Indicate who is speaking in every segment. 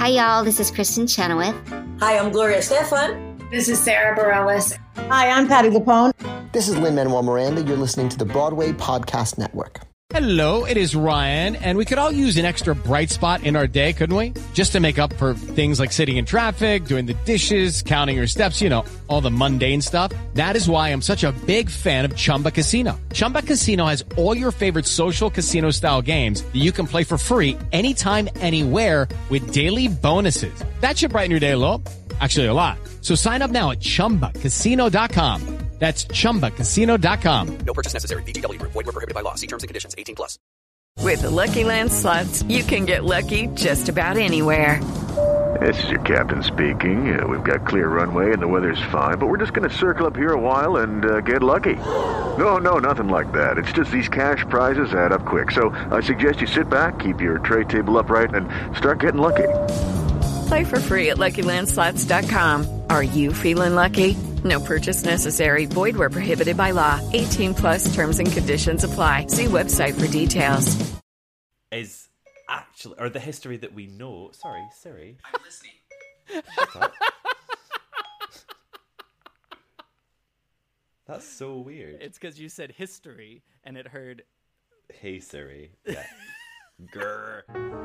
Speaker 1: Hi, y'all. This is Kristen Chenoweth.
Speaker 2: Hi, I'm Gloria Stefan.
Speaker 3: This is Sarah Bareilles.
Speaker 4: Hi, I'm Patti LuPone.
Speaker 5: This is Lin-Manuel Miranda. You're listening to the Broadway Podcast Network.
Speaker 6: Hello, it is Ryan, and we could all use an extra bright spot in our day, couldn't we? Just to make up for things like sitting in traffic, doing the dishes, counting your steps, you know, all the mundane stuff. That is why I'm such a big fan of Chumba Casino. Chumba Casino has all your favorite social casino-style games that you can play for free anytime, anywhere with daily bonuses. That should brighten your day a little. Actually, a lot. So sign up now at ChumbaCasino.com. That's ChumbaCasino.com.
Speaker 7: No purchase necessary. VGW Group. Void where prohibited by law. See terms and conditions. 18+.
Speaker 8: With the Lucky Land Slots, you can get lucky just about anywhere.
Speaker 9: This is your captain speaking. We've got clear runway and the weather's fine, but we're just going to circle up here a while and get lucky. No, nothing like that. It's just these cash prizes add up quick. So I suggest you sit back, keep your tray table upright, and start getting lucky.
Speaker 8: Play for free at LuckyLandSlots.com. Are you feeling lucky? No purchase necessary. Void where prohibited by law. 18+ terms and conditions apply. See website for details.
Speaker 10: Is actually, or the history that we know. Sorry, Siri.
Speaker 7: I'm listening.
Speaker 10: Shut up. That's so weird.
Speaker 11: It's because you said history and it heard.
Speaker 10: Hey Siri. Yeah. Grr.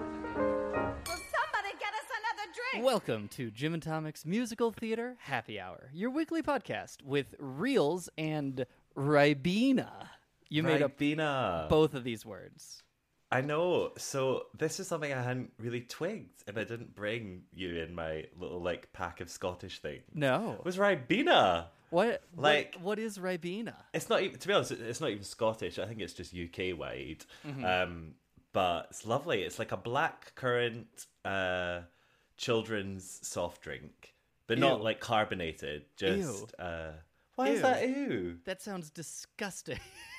Speaker 11: Welcome to Jim and Tomic's Musical Theater Happy Hour, your weekly podcast with reels and Ribena. You made up both of these words.
Speaker 10: I know. So this is something I hadn't really twigged, and I didn't bring you in my little pack of Scottish things.
Speaker 11: No,
Speaker 10: it was Ribena.
Speaker 11: What is Ribena?
Speaker 10: It's not even. To be honest, it's not even Scottish. I think it's just UK wide. Mm-hmm. But it's lovely. It's like a black currant. Children's soft drink, but
Speaker 11: Ew.
Speaker 10: not carbonated. Just why is that ew?
Speaker 11: That sounds disgusting.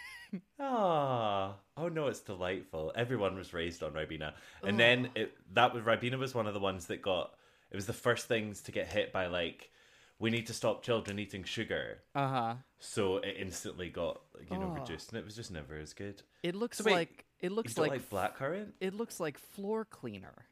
Speaker 10: Oh no, it's delightful. Everyone was raised on Ribena, and then Ribena was one of the ones that got. It was the first things to get hit by we need to stop children eating sugar. So it instantly got reduced, and it was just never as good.
Speaker 11: It looks
Speaker 10: so wait,
Speaker 11: it looks
Speaker 10: you don't like blackcurrant.
Speaker 11: It looks like floor cleaner.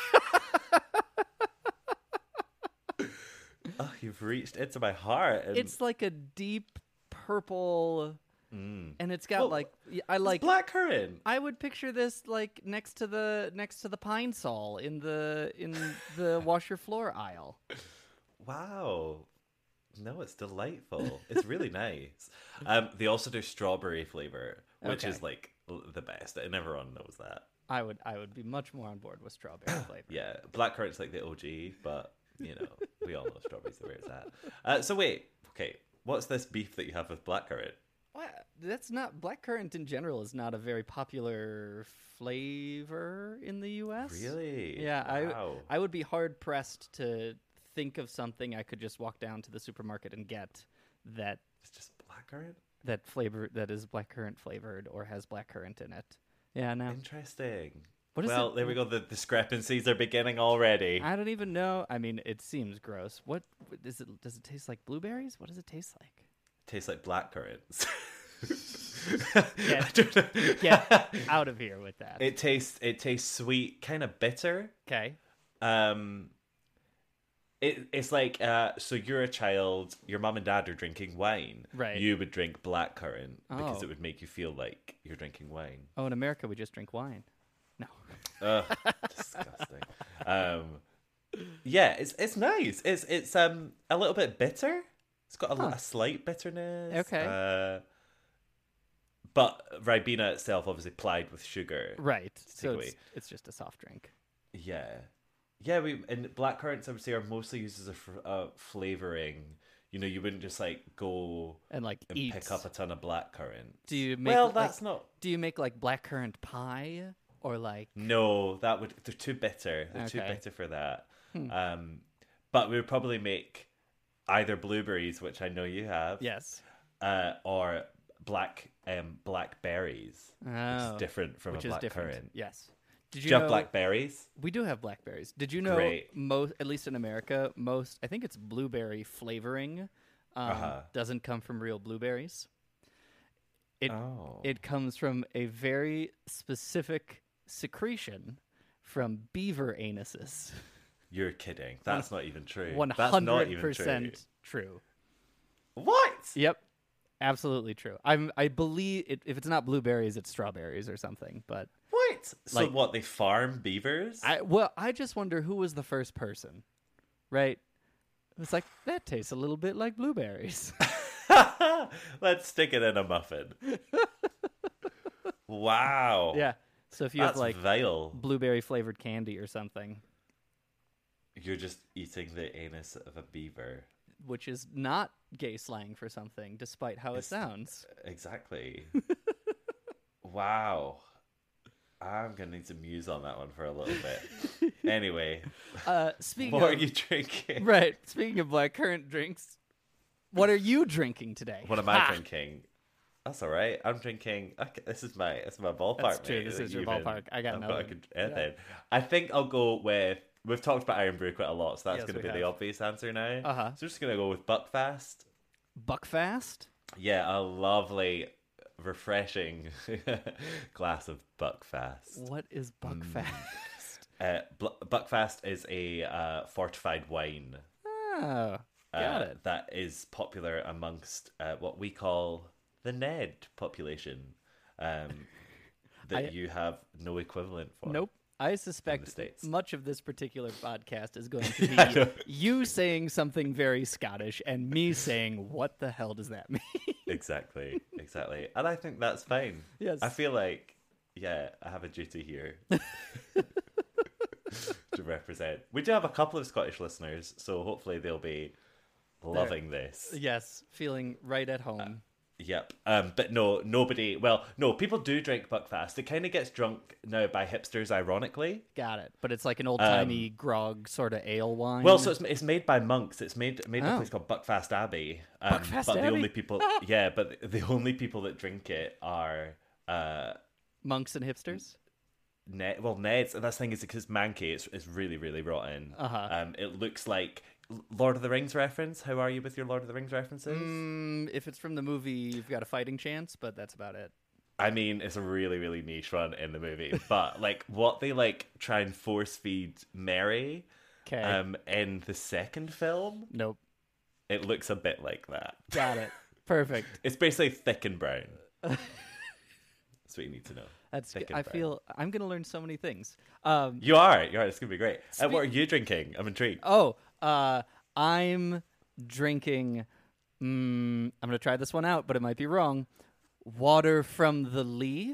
Speaker 10: Oh, you've reached into my heart. And...
Speaker 11: It's like a deep purple, and it's got
Speaker 10: blackcurrant.
Speaker 11: I would picture this next to the pine sol in the wash your floor aisle.
Speaker 10: Wow, no, it's delightful. It's really nice. They also do strawberry flavor, which is the best, and everyone knows that.
Speaker 11: I would be much more on board with strawberry flavor.
Speaker 10: Yeah, blackcurrant's like the OG, but. We all know strawberries are where it's at. So wait, okay, what's this beef that you have with blackcurrant?
Speaker 11: What? That's not blackcurrant in general is not a very popular flavor in the U.S.
Speaker 10: Really?
Speaker 11: Yeah,
Speaker 10: wow.
Speaker 11: I would be hard pressed to think of something I could just walk down to the supermarket and get that.
Speaker 10: It's just blackcurrant.
Speaker 11: That flavor that is blackcurrant flavored or has blackcurrant in it. Yeah, no.
Speaker 10: Interesting.
Speaker 11: Well,
Speaker 10: there we go. The discrepancies are beginning already.
Speaker 11: I don't even know. I mean, it seems gross. What is it? Does it taste like blueberries? What does it taste like?
Speaker 10: It tastes like blackcurrants.
Speaker 11: Get out of here with that.
Speaker 10: It tastes sweet, kind of bitter.
Speaker 11: Okay.
Speaker 10: It's like so you're a child. Your mom and dad are drinking wine.
Speaker 11: Right.
Speaker 10: You would drink blackcurrant because it would make you feel like you're drinking wine.
Speaker 11: Oh, in America we just drink wine. No.
Speaker 10: Disgusting. Yeah, it's nice. It's a little bit bitter. It's got a slight bitterness.
Speaker 11: Okay.
Speaker 10: But Ribena itself obviously plied with sugar.
Speaker 11: Right. So it's just a soft drink.
Speaker 10: Yeah. Yeah, and blackcurrants I would say are mostly used as a flavoring. You wouldn't just go
Speaker 11: and eat.
Speaker 10: Pick up a ton of blackcurrant.
Speaker 11: Do you make
Speaker 10: that's not.
Speaker 11: Do you make blackcurrant pie? Or
Speaker 10: no, they're too bitter. They're too bitter for that. But we would probably make either blueberries, which I know you have.
Speaker 11: Yes.
Speaker 10: Or blackberries, which is different from a blackcurrant.
Speaker 11: Yes.
Speaker 10: Do you have blackberries?
Speaker 11: We do have blackberries. Did you know at least in America, I think it's blueberry flavoring doesn't come from real blueberries. It comes from a very specific secretion from beaver anuses.
Speaker 10: You're kidding. That's not even true.
Speaker 11: 100%
Speaker 10: That's not even
Speaker 11: true.
Speaker 10: What?
Speaker 11: Yep. Absolutely true. I believe if it's not blueberries, it's strawberries or something. But
Speaker 10: what? So
Speaker 11: like,
Speaker 10: what? They farm beavers?
Speaker 11: I just wonder who was the first person, right? It's like that tastes a little bit like blueberries.
Speaker 10: Let's stick it in a muffin. Wow.
Speaker 11: Yeah. So if you
Speaker 10: That's
Speaker 11: have like
Speaker 10: vile.
Speaker 11: Blueberry flavored candy or something,
Speaker 10: you're just eating the anus of a beaver.
Speaker 11: Which is not gay slang for something, despite how it sounds.
Speaker 10: Exactly. Wow. I'm going to need to muse on that one for a little bit. Anyway. What are you drinking?
Speaker 11: Right. Speaking of blackcurrant drinks, what are you drinking today?
Speaker 10: What am I drinking? That's all right. I'm drinking... This is my ballpark.
Speaker 11: That's true. This is your ballpark. I got nothing.
Speaker 10: I think I'll go with... We've talked about Iron Brew quite a lot, so that's going to be the obvious answer now.
Speaker 11: Uh-huh.
Speaker 10: So we're just going to go with Buckfast.
Speaker 11: Buckfast?
Speaker 10: Yeah, a lovely, refreshing glass of Buckfast.
Speaker 11: What is Buckfast?
Speaker 10: Buckfast is a fortified wine.
Speaker 11: Oh, got it.
Speaker 10: That is popular amongst what we call the Ned population. That you have no equivalent for.
Speaker 11: Nope. I suspect much of this particular podcast is going to be you saying something very Scottish and me saying, what the hell does that mean? Exactly. And I think that's fine. Yes.
Speaker 10: I feel like, I have a duty here to represent. We do have a couple of Scottish listeners, so hopefully they'll be loving this.
Speaker 11: Yes, feeling right at home.
Speaker 10: Yep. But no, nobody... Well, no, people do drink Buckfast. It kind of gets drunk now by hipsters, ironically.
Speaker 11: Got it. But it's like an old-timey grog sort of ale wine.
Speaker 10: Well, so it's made by monks. It's made in a place called Buckfast Abbey.
Speaker 11: Buckfast
Speaker 10: but
Speaker 11: Abbey?
Speaker 10: the only people... but the only people that drink it are...
Speaker 11: monks and hipsters?
Speaker 10: Neds. And that's the thing is because Mankey is really, really rotten.
Speaker 11: Uh-huh.
Speaker 10: It looks like... Lord of the Rings reference? How are you with your Lord of the Rings references?
Speaker 11: If it's from the movie, you've got a fighting chance, but that's about it.
Speaker 10: I mean, it's a really, really niche one in the movie. But, like, what they, like, try and force-feed Mary in the second film...
Speaker 11: Nope.
Speaker 10: It looks a bit like that.
Speaker 11: Got it. Perfect.
Speaker 10: It's basically thick and brown. That's what you need to know.
Speaker 11: I feel I'm going to learn so many things.
Speaker 10: You are. It's going to be great. What are you drinking? I'm intrigued.
Speaker 11: I'm drinking... I'm going to try this one out, but it might be wrong. Water from the Lee.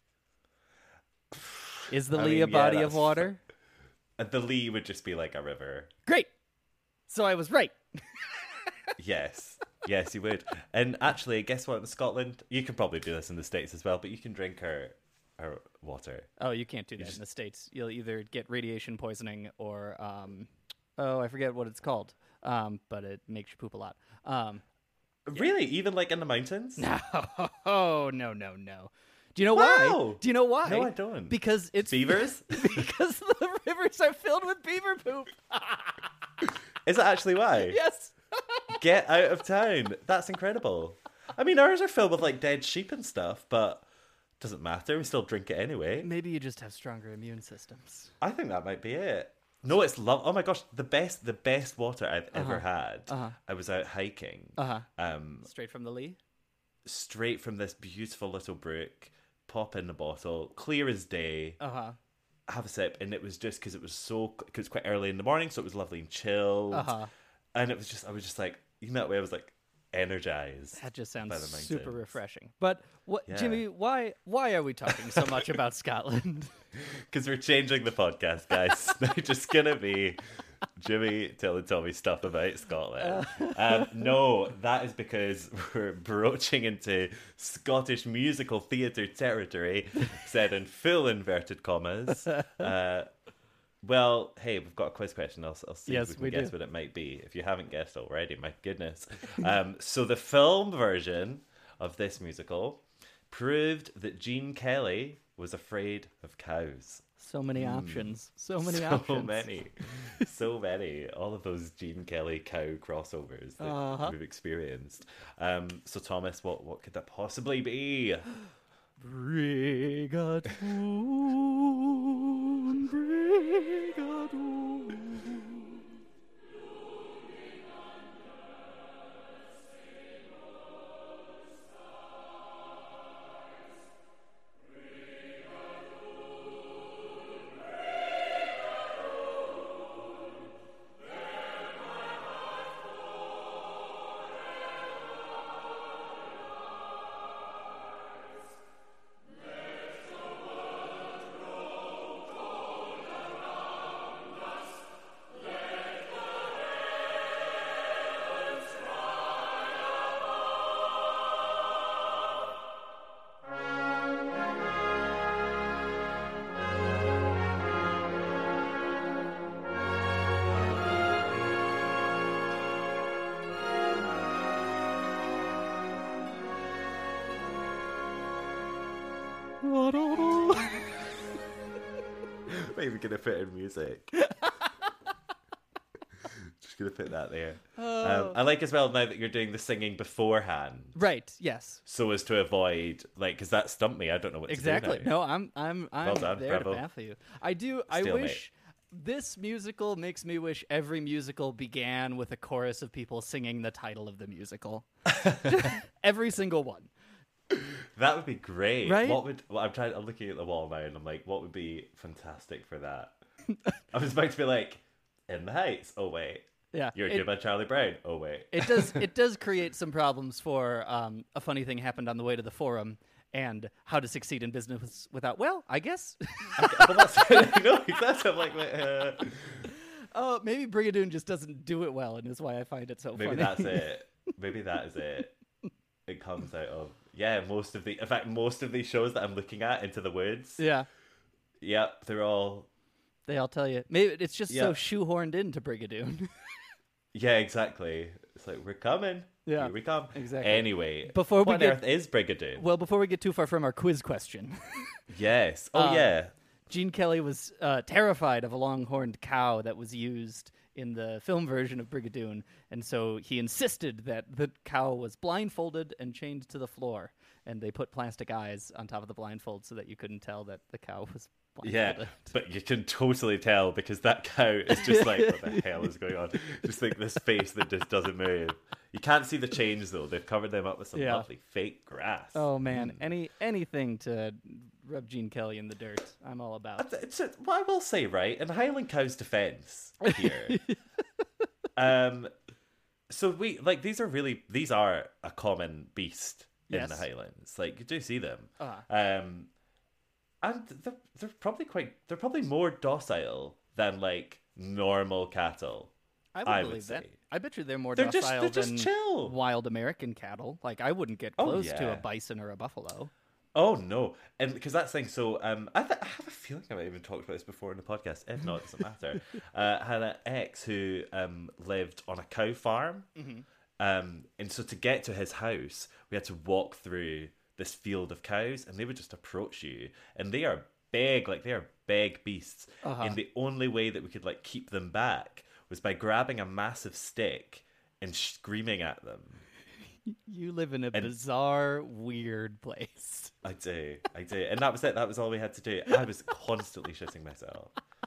Speaker 11: Is the Lee a body of water?
Speaker 10: The Lee would just be like a river.
Speaker 11: Great. So I was right.
Speaker 10: Yes, you would. And actually, guess what? In Scotland, you can probably do this in the States as well, but you can drink her water.
Speaker 11: Oh, you can't do that in the States. You'll either get radiation poisoning or, I forget what it's called, but it makes you poop a lot.
Speaker 10: Really? Even like in the mountains?
Speaker 11: No. No. Do you know why?
Speaker 10: Wow.
Speaker 11: Do you know why?
Speaker 10: No, I don't.
Speaker 11: Because it's
Speaker 10: beavers?
Speaker 11: Because the rivers are filled with beaver poop.
Speaker 10: Is that actually why?
Speaker 11: Yes.
Speaker 10: Get out of town. That's incredible. I mean, ours are filled with like dead sheep and stuff, but it doesn't matter. We still drink it anyway.
Speaker 11: Maybe you just have stronger immune systems.
Speaker 10: I think that might be it. No, it's oh my gosh, the best water I've ever had. I was out hiking.
Speaker 11: Straight from the Lee?
Speaker 10: Straight from this beautiful little brook. Pop in the bottle, clear as day. Have a sip, and it was just because it was quite early in the morning, so it was lovely and chilled. And it was just, I was just like, that way I was like energized.
Speaker 11: That just sounds super refreshing. But Jimmy, why are we talking so much about Scotland?
Speaker 10: Because we're changing the podcast, guys. They're just gonna be Jimmy telling Tommy stuff about Scotland. No, that is because we're broaching into Scottish musical theatre territory, said in full inverted commas. Well, hey, we've got a quiz question. I'll see if we can guess what it might be. If you haven't guessed already, my goodness. So the film version of this musical proved that Gene Kelly was afraid of cows.
Speaker 11: So many options. So many.
Speaker 10: All of those Gene Kelly cow crossovers that we've experienced. So Thomas, what could that possibly be?
Speaker 11: Brigadoon.
Speaker 10: Maybe gonna put in music. Just gonna put that there. I like as well now that you're doing the singing beforehand.
Speaker 11: Right. Yes.
Speaker 10: So as to avoid because that stumped me. I don't know what
Speaker 11: exactly.
Speaker 10: to do now.
Speaker 11: No, I'm
Speaker 10: well done,
Speaker 11: there
Speaker 10: bravo.
Speaker 11: to baffle you. I wish. This musical makes me wish every musical began with a chorus of people singing the title of the musical. Every single one.
Speaker 10: That would be great.
Speaker 11: Right?
Speaker 10: I'm looking at the wall now and I'm like, what would be fantastic for that? I was about to be like, In the Heights. Oh wait.
Speaker 11: Yeah.
Speaker 10: You're good by Charlie Brown. Oh wait.
Speaker 11: It does create some problems for a funny thing happened on the way to the forum. And how to succeed in business without, well, I guess.
Speaker 10: Well, that's, no, that's I'm like,
Speaker 11: oh, maybe Brigadoon just doesn't do it well, and is why I find it so funny.
Speaker 10: Maybe that's it. Maybe that is it. It comes out of most of these shows that I'm looking at, Into the Woods.
Speaker 11: Yeah.
Speaker 10: Yep, they all
Speaker 11: tell you. Maybe it's just so shoehorned into Brigadoon.
Speaker 10: Yeah, exactly. It's like, we're coming.
Speaker 11: Yeah,
Speaker 10: here we come.
Speaker 11: Exactly.
Speaker 10: Anyway, what on earth is Brigadoon?
Speaker 11: Well, before we get too far from our quiz question.
Speaker 10: Yes. Oh, yeah.
Speaker 11: Gene Kelly was terrified of a longhorned cow that was used in the film version of Brigadoon, and so he insisted that the cow was blindfolded and chained to the floor, and they put plastic eyes on top of the blindfold so that you couldn't tell that the cow was blindfolded.
Speaker 10: Yeah, but you can totally tell because that cow is just like, what the hell is going on? Just like this face that just doesn't move. You can't see the chains though. They've covered them up with some lovely fake grass.
Speaker 11: Oh man, anything to rub Gene Kelly in the dirt, I'm all about.
Speaker 10: What I will say, right, in Highland Cow's defense here, so these are a common beast in the Highlands. Like, you do see them, and they're probably more docile than like normal cattle.
Speaker 11: I would believe that. I bet you they're more docile than
Speaker 10: chill.
Speaker 11: Wild American cattle. Like, I wouldn't get close to a bison or a buffalo.
Speaker 10: Oh no, and because that's the thing. So I have a feeling I might have even talked about this before in the podcast. If not, it doesn't matter. I had an ex who lived on a cow farm, and so to get to his house, we had to walk through this field of cows, and they would just approach you, and they are big, like they are big beasts. And the only way that we could like keep them back was by grabbing a massive stick and screaming at them.
Speaker 11: You live in a bizarre, weird place.
Speaker 10: I do. And that was it. That was all we had to do. I was constantly shitting myself.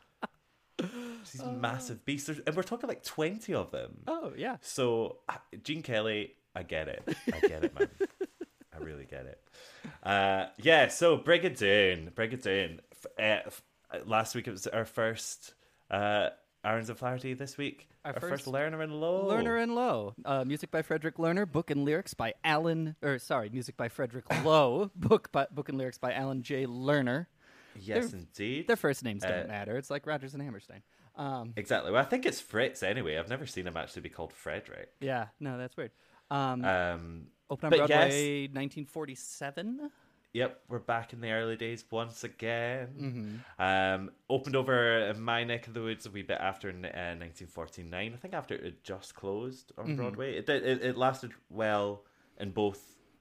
Speaker 10: These massive beasts. And we're talking like 20 of them.
Speaker 11: Oh, yeah.
Speaker 10: So, Gene Kelly, I get it. I get it, man. I really get it. So Brigadoon. Last week it was our first Irons of Flaherty this week. Our first Lerner and Lowe.
Speaker 11: Lerner and Lowe. Music by Frederick Lerner. Book and lyrics by music by Frederick Lowe. Book and lyrics by Alan J. Lerner.
Speaker 10: Yes, indeed.
Speaker 11: Their first names don't matter. It's like Rodgers and Hammerstein.
Speaker 10: Exactly. Well, I think it's Fritz anyway. I've never seen him actually be called Frederick.
Speaker 11: Yeah, no, that's weird. Opened on Broadway 1947.
Speaker 10: Yep, we're back in the early days once again. Opened over in my neck of the woods a wee bit after 1949. I think after it had just closed on Broadway. It lasted well in both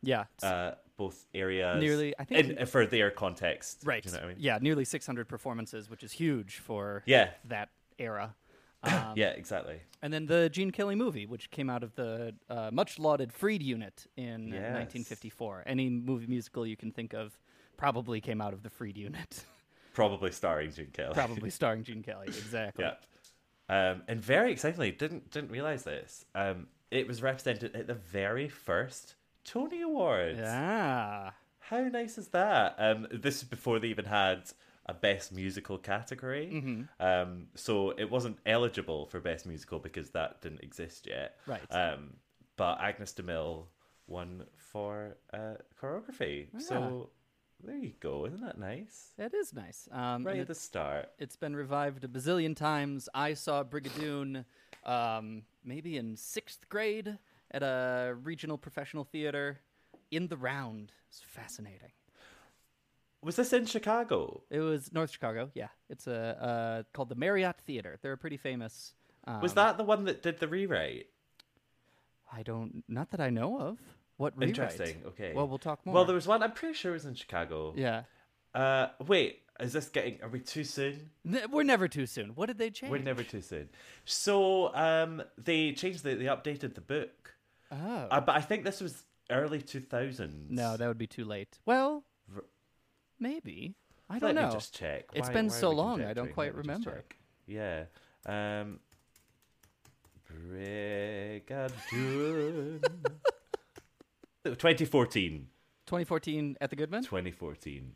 Speaker 10: areas.
Speaker 11: Nearly, I think,
Speaker 10: for their context.
Speaker 11: Right.
Speaker 10: Do you know what I mean?
Speaker 11: Yeah, nearly 600 performances, which is huge for that era.
Speaker 10: Yeah, exactly.
Speaker 11: And then the Gene Kelly movie, which came out of the much lauded Freed Unit in 1954. Any movie musical you can think of probably came out of the Freed Unit.
Speaker 10: Probably starring Gene Kelly.
Speaker 11: Exactly.
Speaker 10: Yeah. And very excitingly, didn't realize this. It was represented at the very first Tony Awards.
Speaker 11: Yeah.
Speaker 10: How nice is that? This is before they even had a Best Musical category. So it wasn't eligible for Best Musical because that didn't exist yet.
Speaker 11: Right.
Speaker 10: But Agnes DeMille won for choreography. Yeah. So there you go. Isn't that nice?
Speaker 11: It is nice.
Speaker 10: Right at the start.
Speaker 11: It's been revived a bazillion times. I saw Brigadoon maybe in 6th grade at a regional professional theater in the Round. It's fascinating.
Speaker 10: Was this in Chicago?
Speaker 11: It was North Chicago, yeah. It's called the Marriott Theater. They're pretty famous.
Speaker 10: Was that the one that did the rewrite?
Speaker 11: Not that I know of. What rewrite?
Speaker 10: Interesting, okay.
Speaker 11: Well, we'll talk more.
Speaker 10: Well, there was one, I'm pretty sure it was in Chicago.
Speaker 11: Yeah.
Speaker 10: Wait, is this getting... Are we too soon?
Speaker 11: We're never too soon. What did they change?
Speaker 10: We're never too soon. So, they changed they updated the book.
Speaker 11: Oh.
Speaker 10: But I think this was early 2000s.
Speaker 11: No, that would be too late. Well, maybe. I don't
Speaker 10: Let
Speaker 11: know.
Speaker 10: me just check.
Speaker 11: It's been so long, I don't quite remember.
Speaker 10: Yeah. Brigadoon. 2014.
Speaker 11: 2014 at the Goodman?
Speaker 10: 2014.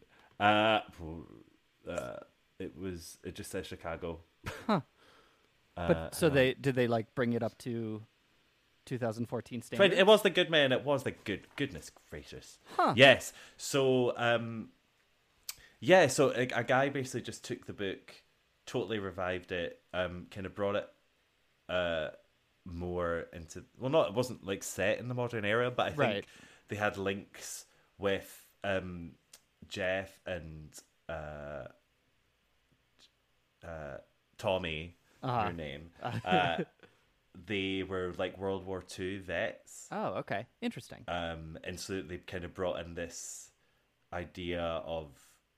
Speaker 10: It just says Chicago.
Speaker 11: Huh. But so did they like bring it up to 2014 standards?
Speaker 10: It was the Goodman. It was the goodness gracious.
Speaker 11: Huh.
Speaker 10: Yes. So so a guy basically just took the book, totally revived it, kind of brought it more into... Well, it wasn't like set in the modern era, but I think they had links with Jeff and Tommy, your name. They were like World War II vets.
Speaker 11: Oh, okay. Interesting.
Speaker 10: And so they kind of brought in this idea of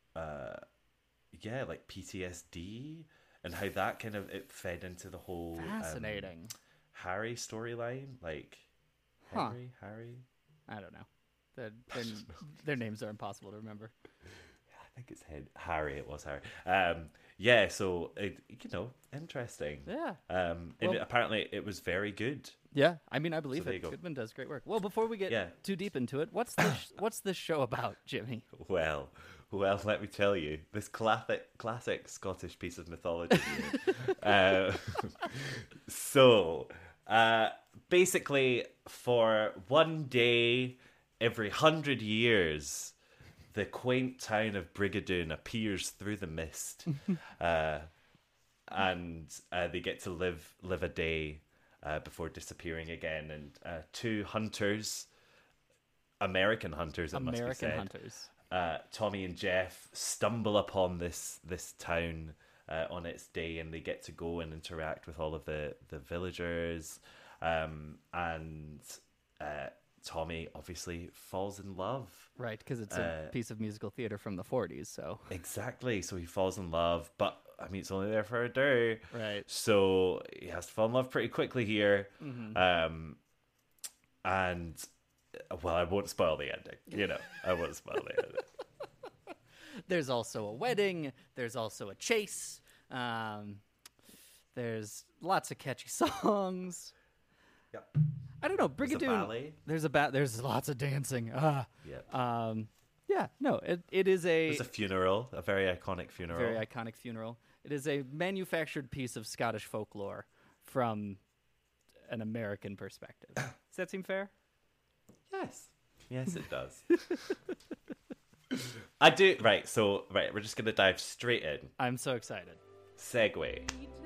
Speaker 10: like PTSD and how that kind of it fed into the whole
Speaker 11: fascinating
Speaker 10: Harry storyline. Like Harry.
Speaker 11: I don't know. Their names are impossible to remember.
Speaker 10: I think it's Harry. It was Harry. So interesting.
Speaker 11: Yeah.
Speaker 10: Apparently it was very good.
Speaker 11: Yeah, I mean, I believe it. Goodman does great work. Well, before we get too deep into it, what's this show about, Jimmy?
Speaker 10: Well, let me tell you, this classic Scottish piece of mythology here. Basically, for one day every 100 years, the quaint town of Brigadoon appears through the mist, and they get to live a day before disappearing again. And two hunters, American hunters, it must be said, Tommy and Jeff, stumble upon this town on its day, and they get to go and interact with all of the villagers, and Tommy obviously falls in love.
Speaker 11: Right, because it's a piece of musical theater from the 40s, so... Exactly,
Speaker 10: so he falls in love, but, I mean, it's only there for a day.
Speaker 11: Right.
Speaker 10: So he has to fall in love pretty quickly here.
Speaker 11: Mm-hmm.
Speaker 10: I won't spoil the ending. I won't spoil the ending.
Speaker 11: There's also a wedding. There's also a chase. There's lots of catchy songs.
Speaker 10: Yep.
Speaker 11: I don't know, Brigadoon. There's lots of dancing.
Speaker 10: Yep.
Speaker 11: It is
Speaker 10: It's a funeral, a very iconic funeral.
Speaker 11: It is a manufactured piece of Scottish folklore from an American perspective. Does that seem fair?
Speaker 10: Yes, it does. I do. Right, we're just going to dive straight in.
Speaker 11: I'm so excited.
Speaker 10: Segue.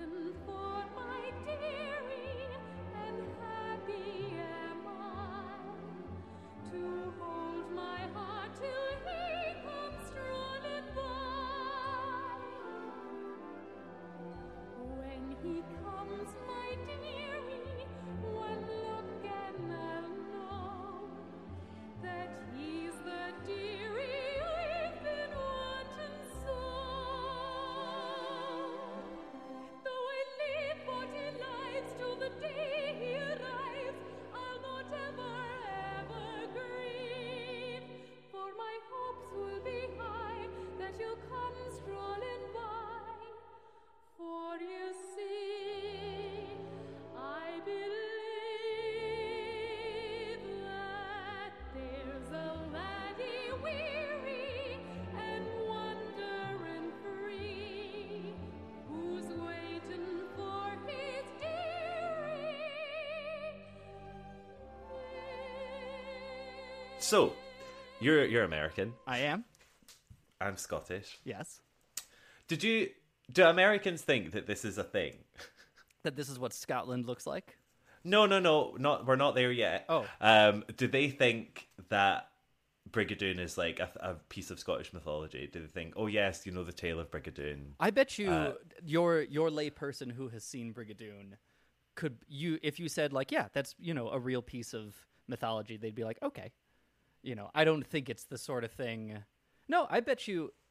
Speaker 10: So, you're American.
Speaker 11: I am.
Speaker 10: I'm Scottish.
Speaker 11: Yes.
Speaker 10: Do Americans think that this is a thing?
Speaker 11: That this is what Scotland looks like?
Speaker 10: No. We're not there yet.
Speaker 11: Oh.
Speaker 10: Do they think that Brigadoon is like a piece of Scottish mythology? Do they think, oh yes, the tale of Brigadoon?
Speaker 11: I bet you your lay person who has seen Brigadoon if you said like, yeah, that's a real piece of mythology, they'd be like, okay. I don't think it's the sort of thing. No, I bet you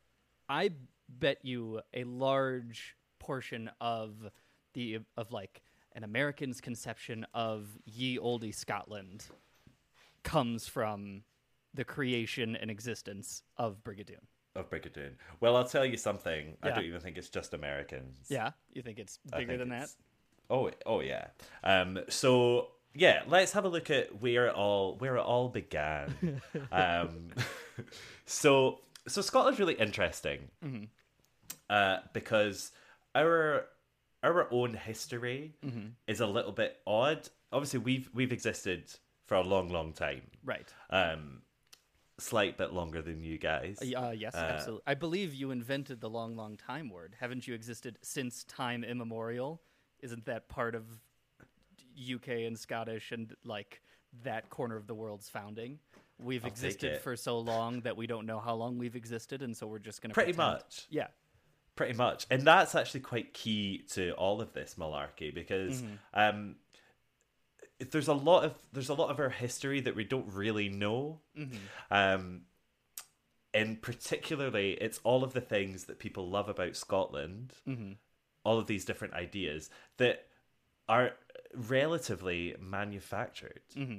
Speaker 11: I bet you a large portion of like an American's conception of ye olde Scotland comes from the creation and existence of Brigadoon.
Speaker 10: Well, I'll tell you something. Yeah. I don't even think it's just Americans.
Speaker 11: Yeah? You think it's bigger than that?
Speaker 10: Oh yeah. So yeah, let's have a look at where it all began. So Scotland's really interesting, because our own history is a little bit odd. Obviously, we've existed for a long time,
Speaker 11: right?
Speaker 10: Slight bit longer than you guys.
Speaker 11: Yes, absolutely. I believe you invented the long time word. Haven't you existed since time immemorial? Isn't that part of UK and Scottish and like that corner of the world's founding? We've existed for so long that we don't know how long we've existed, and so we're just going to
Speaker 10: pretty much.
Speaker 11: Yeah.
Speaker 10: Pretty much. And that's actually quite key to all of this malarkey, because there's a lot of our history that we don't really know. And particularly, it's all of the things that people love about Scotland, all of these different ideas that are relatively manufactured.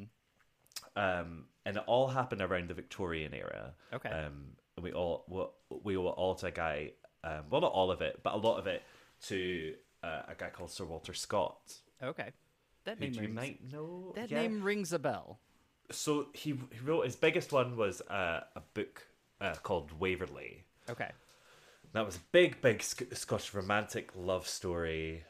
Speaker 10: And it all happened around the Victorian era.
Speaker 11: Okay.
Speaker 10: And we owe it all to a guy, well, not all of it, but a lot of it to a guy called Sir Walter Scott.
Speaker 11: Okay. That name
Speaker 10: you might know.
Speaker 11: That name rings a bell.
Speaker 10: So he wrote, his biggest one was a book called Waverley.
Speaker 11: Okay.
Speaker 10: That was a big Scottish romantic love story.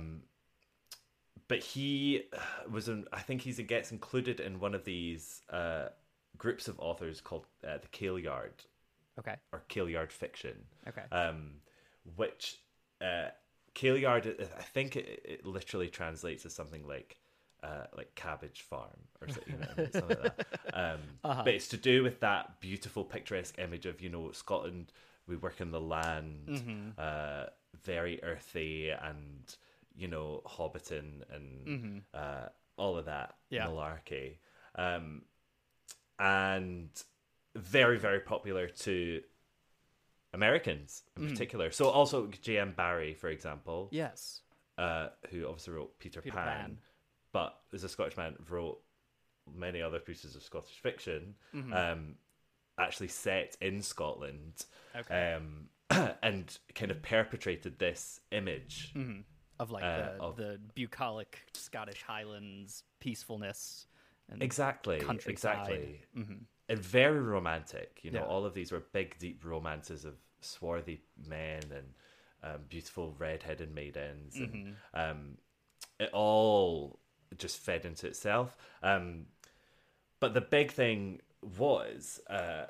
Speaker 10: But he I think he gets included in one of these groups of authors called the Kailyard.
Speaker 11: Okay.
Speaker 10: Or Kailyard fiction.
Speaker 11: Okay.
Speaker 10: Which Kailyard, I think it literally translates as something like cabbage farm or something, something like that. But it's to do with that beautiful picturesque image of, Scotland, we work in the land, very earthy and, Hobbiton and all of that malarkey. And very, very popular to Americans in particular. So also J.M. Barrie, for example.
Speaker 11: Yes.
Speaker 10: Who obviously wrote Peter Pan, but is a Scottish man, wrote many other pieces of Scottish fiction, actually set in Scotland, and kind of perpetrated this image
Speaker 11: of like the bucolic Scottish Highlands peacefulness and countryside.
Speaker 10: And very romantic, all of these were big, deep romances of swarthy men and beautiful red-headed maidens, and it all just fed into itself. But the big thing was,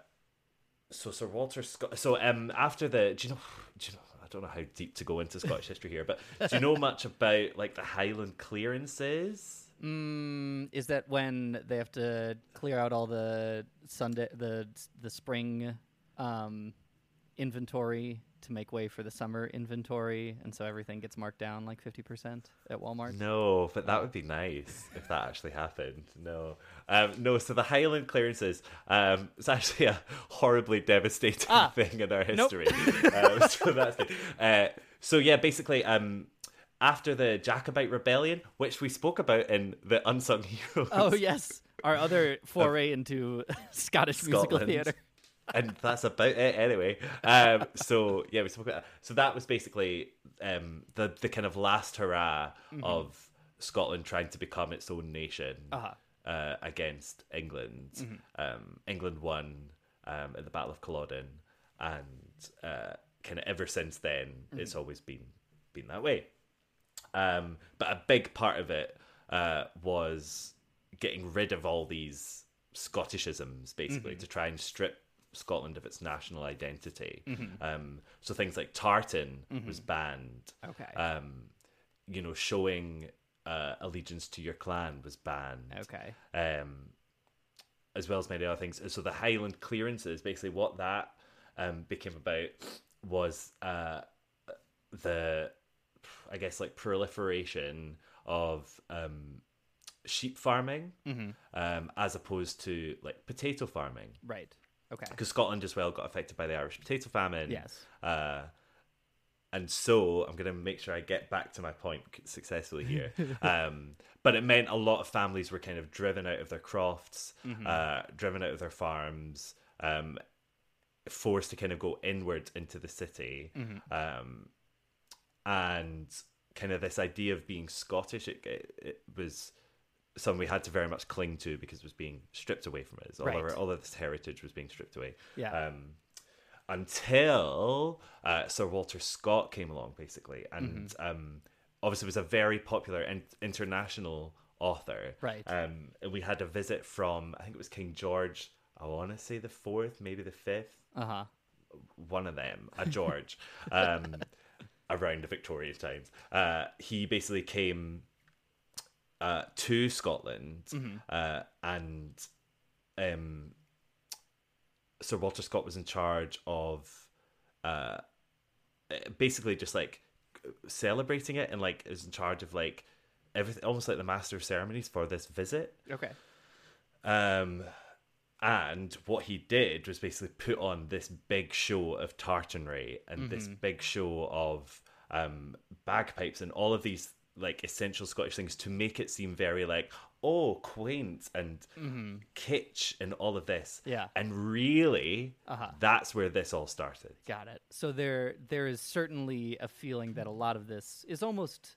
Speaker 10: so Sir Walter Scott. So after do you know? I don't know how deep to go into Scottish history here, but do you know much about like the Highland clearances?
Speaker 11: Is that when they have to clear out all the spring inventory to make way for the summer inventory, and so everything gets marked down like 50% at Walmart?
Speaker 10: No, but that would be nice if that actually happened. No. So the Highland clearances, it's actually a horribly devastating thing in our history. Nope. So that's good. So yeah, basically, after the Jacobite Rebellion, which we spoke about in the Unsung Heroes.
Speaker 11: Oh yes, our other foray into Scottish musical theatre.
Speaker 10: And that's about it anyway. So yeah, we spoke about that. So that was basically the kind of last hurrah of Scotland trying to become its own nation against England. England won at the Battle of Culloden, and kind of ever since then, it's always been that way. But a big part of it was getting rid of all these Scottishisms, basically, to try and strip Scotland of its national identity. So things like tartan was banned.
Speaker 11: Okay.
Speaker 10: Showing allegiance to your clan was banned.
Speaker 11: Okay.
Speaker 10: As well as many other things. So the Highland clearances, basically what that became about was the, I guess, like proliferation of sheep farming, as opposed to like potato farming.
Speaker 11: Right. Okay.
Speaker 10: Because Scotland as well got affected by the Irish potato famine.
Speaker 11: Yes.
Speaker 10: And so I'm going to make sure I get back to my point successfully here. But it meant a lot of families were kind of driven out of their crofts, driven out of their farms, forced to kind of go inward into the city. And kind of this idea of being Scottish, it was something we had to very much cling to because it was being stripped away from us. All of this heritage was being stripped away.
Speaker 11: Yeah.
Speaker 10: Until Sir Walter Scott came along, basically. And obviously was a very popular international author.
Speaker 11: Right.
Speaker 10: And we had a visit from, I think it was King George, I want to say the 4th, maybe the 5th. One of them, a George, around the Victorian times. He basically came to Scotland and Sir Walter Scott was in charge of basically just like celebrating it, and like is in charge of like everything, almost like the master of ceremonies for this visit.
Speaker 11: Okay.
Speaker 10: And what he did was basically put on this big show of tartanry and this big show of bagpipes and all of these like essential Scottish things to make it seem very like, oh, quaint and kitsch and all of this.
Speaker 11: Yeah.
Speaker 10: And really, that's where this all started.
Speaker 11: Got it. So there is certainly a feeling that a lot of this is almost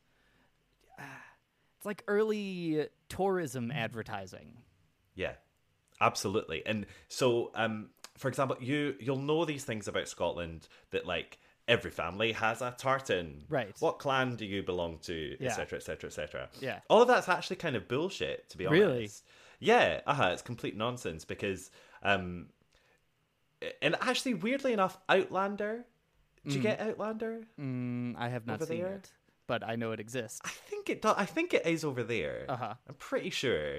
Speaker 11: it's like early tourism advertising.
Speaker 10: Yeah, absolutely. And so, for example, you'll know these things about Scotland that like every family has a tartan.
Speaker 11: Right.
Speaker 10: What clan do you belong to,
Speaker 11: Yeah.
Speaker 10: etc., etc., etc.
Speaker 11: Yeah.
Speaker 10: All of that's actually kind of bullshit, to be honest.
Speaker 11: Really?
Speaker 10: Yeah. It's complete nonsense because, and actually, weirdly enough, Outlander. Did you get Outlander?
Speaker 11: I have not
Speaker 10: Over
Speaker 11: seen
Speaker 10: there?
Speaker 11: it, but I know it exists.
Speaker 10: I think it does. I think it is over there. I'm pretty sure.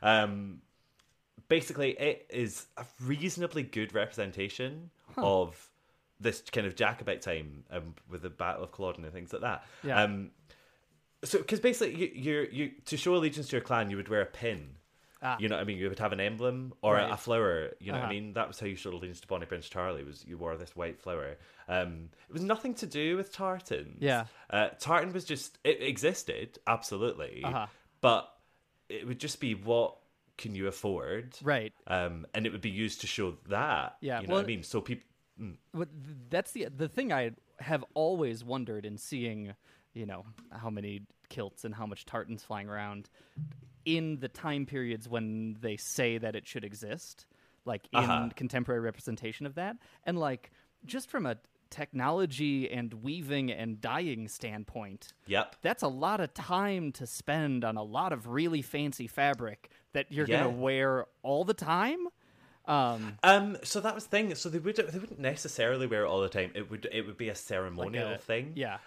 Speaker 10: Basically, it is a reasonably good representation of this kind of Jacobite time with the Battle of Culloden and things like that.
Speaker 11: Yeah.
Speaker 10: So, because basically, you to show allegiance to your clan, you would wear a pin. You know what I mean? You would have an emblem or a flower. You know what I mean? That was how you showed allegiance to Bonnie Prince Charlie. Was you wore this white flower? It was nothing to do with tartans.
Speaker 11: Yeah.
Speaker 10: Tartan was just it existed absolutely, but it would just be what can you afford,
Speaker 11: Right.
Speaker 10: And it would be used to show that.
Speaker 11: Yeah,
Speaker 10: You know what I mean? So people.
Speaker 11: But that's the thing I have always wondered in seeing, you know, how many kilts and how much tartans flying around in the time periods when they say that it should exist, like in contemporary representation of that. And like just from a technology and weaving and dyeing standpoint, that's a lot of time to spend on a lot of really fancy fabric that you're going to wear all the time.
Speaker 10: So that was the thing. So they wouldn't necessarily wear it all the time. It would be a ceremonial thing.
Speaker 11: Yeah.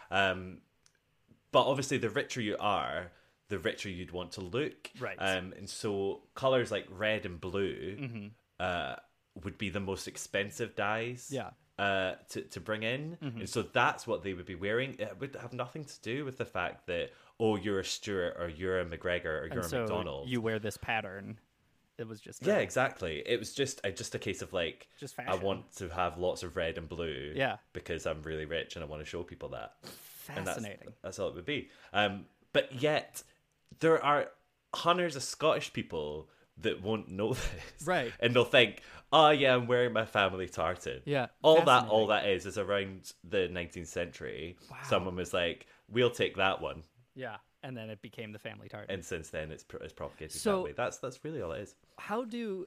Speaker 10: But obviously, the richer you are, the richer you'd want to look.
Speaker 11: Right.
Speaker 10: And so colors like red and blue would be the most expensive dyes.
Speaker 11: Yeah.
Speaker 10: To bring in, and so that's what they would be wearing. It would have nothing to do with the fact that you're a Stuart or you're a McGregor or you're a McDonald.
Speaker 11: You wear this pattern. It was just
Speaker 10: exactly. It was just a case of like,
Speaker 11: just fashion.
Speaker 10: I want to have lots of red and blue, because I'm really rich and I want to show people that.
Speaker 11: Fascinating.
Speaker 10: And that's all it would be. But yet there are hundreds of Scottish people that won't know this,
Speaker 11: right?
Speaker 10: And they'll think, "Oh yeah, I'm wearing my family tartan."
Speaker 11: Yeah,
Speaker 10: all that is around the 19th century. Wow. Someone was like, "We'll take that one."
Speaker 11: Yeah. And then it became the family tartan.
Speaker 10: And since then, it's propagated that way. That's really all it is.
Speaker 11: How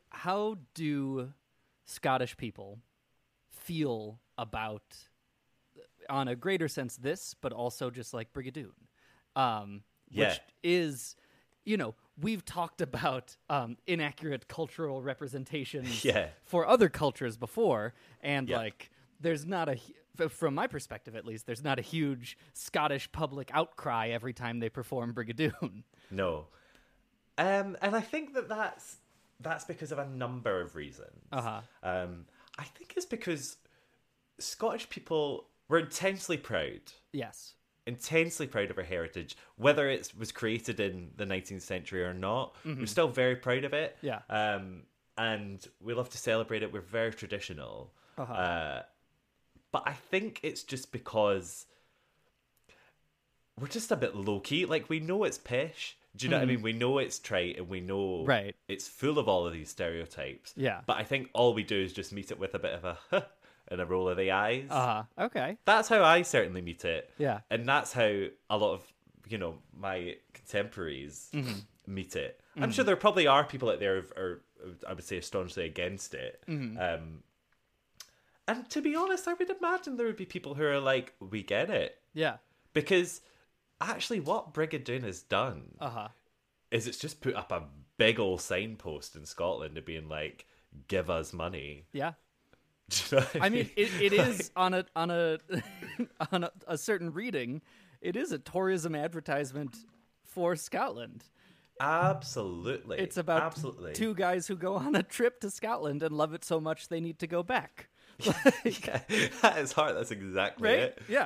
Speaker 11: do Scottish people feel about, on a greater sense, this, but also just like Brigadoon, which is, you know, we've talked about inaccurate cultural representations for other cultures before, and like there's not from my perspective at least, there's not a huge Scottish public outcry every time they perform Brigadoon.
Speaker 10: No. And I think that's because of a number of reasons. I think it's because Scottish people were intensely proud.
Speaker 11: Yes.
Speaker 10: Intensely proud of our heritage, whether it was created in the 19th century or not. We're still very proud of it.
Speaker 11: Yeah.
Speaker 10: and we love to celebrate it. We're very traditional. But I think it's just because we're just a bit low-key. Like, we know it's pish. Do you know what I mean? We know it's trite, and we know it's full of all of these stereotypes.
Speaker 11: Yeah.
Speaker 10: But I think all we do is just meet it with a bit of a and a roll of the eyes.
Speaker 11: Okay.
Speaker 10: That's how I certainly meet it.
Speaker 11: Yeah.
Speaker 10: And that's how a lot of, my contemporaries meet it. I'm sure there probably are people out there who are, I would say, staunchly against it. And to be honest, I would imagine there would be people who are like, we get it.
Speaker 11: Yeah.
Speaker 10: Because actually what Brigadoon has done is it's just put up a big old signpost in Scotland of being like, give us money.
Speaker 11: Yeah.
Speaker 10: Do you know what I
Speaker 11: mean, it is on a on a certain reading, it is a tourism advertisement for Scotland.
Speaker 10: Absolutely.
Speaker 11: It's about two guys who go on a trip to Scotland and love it so much they need to go back.
Speaker 10: Yeah, that is hard. That's exactly it.
Speaker 11: Yeah.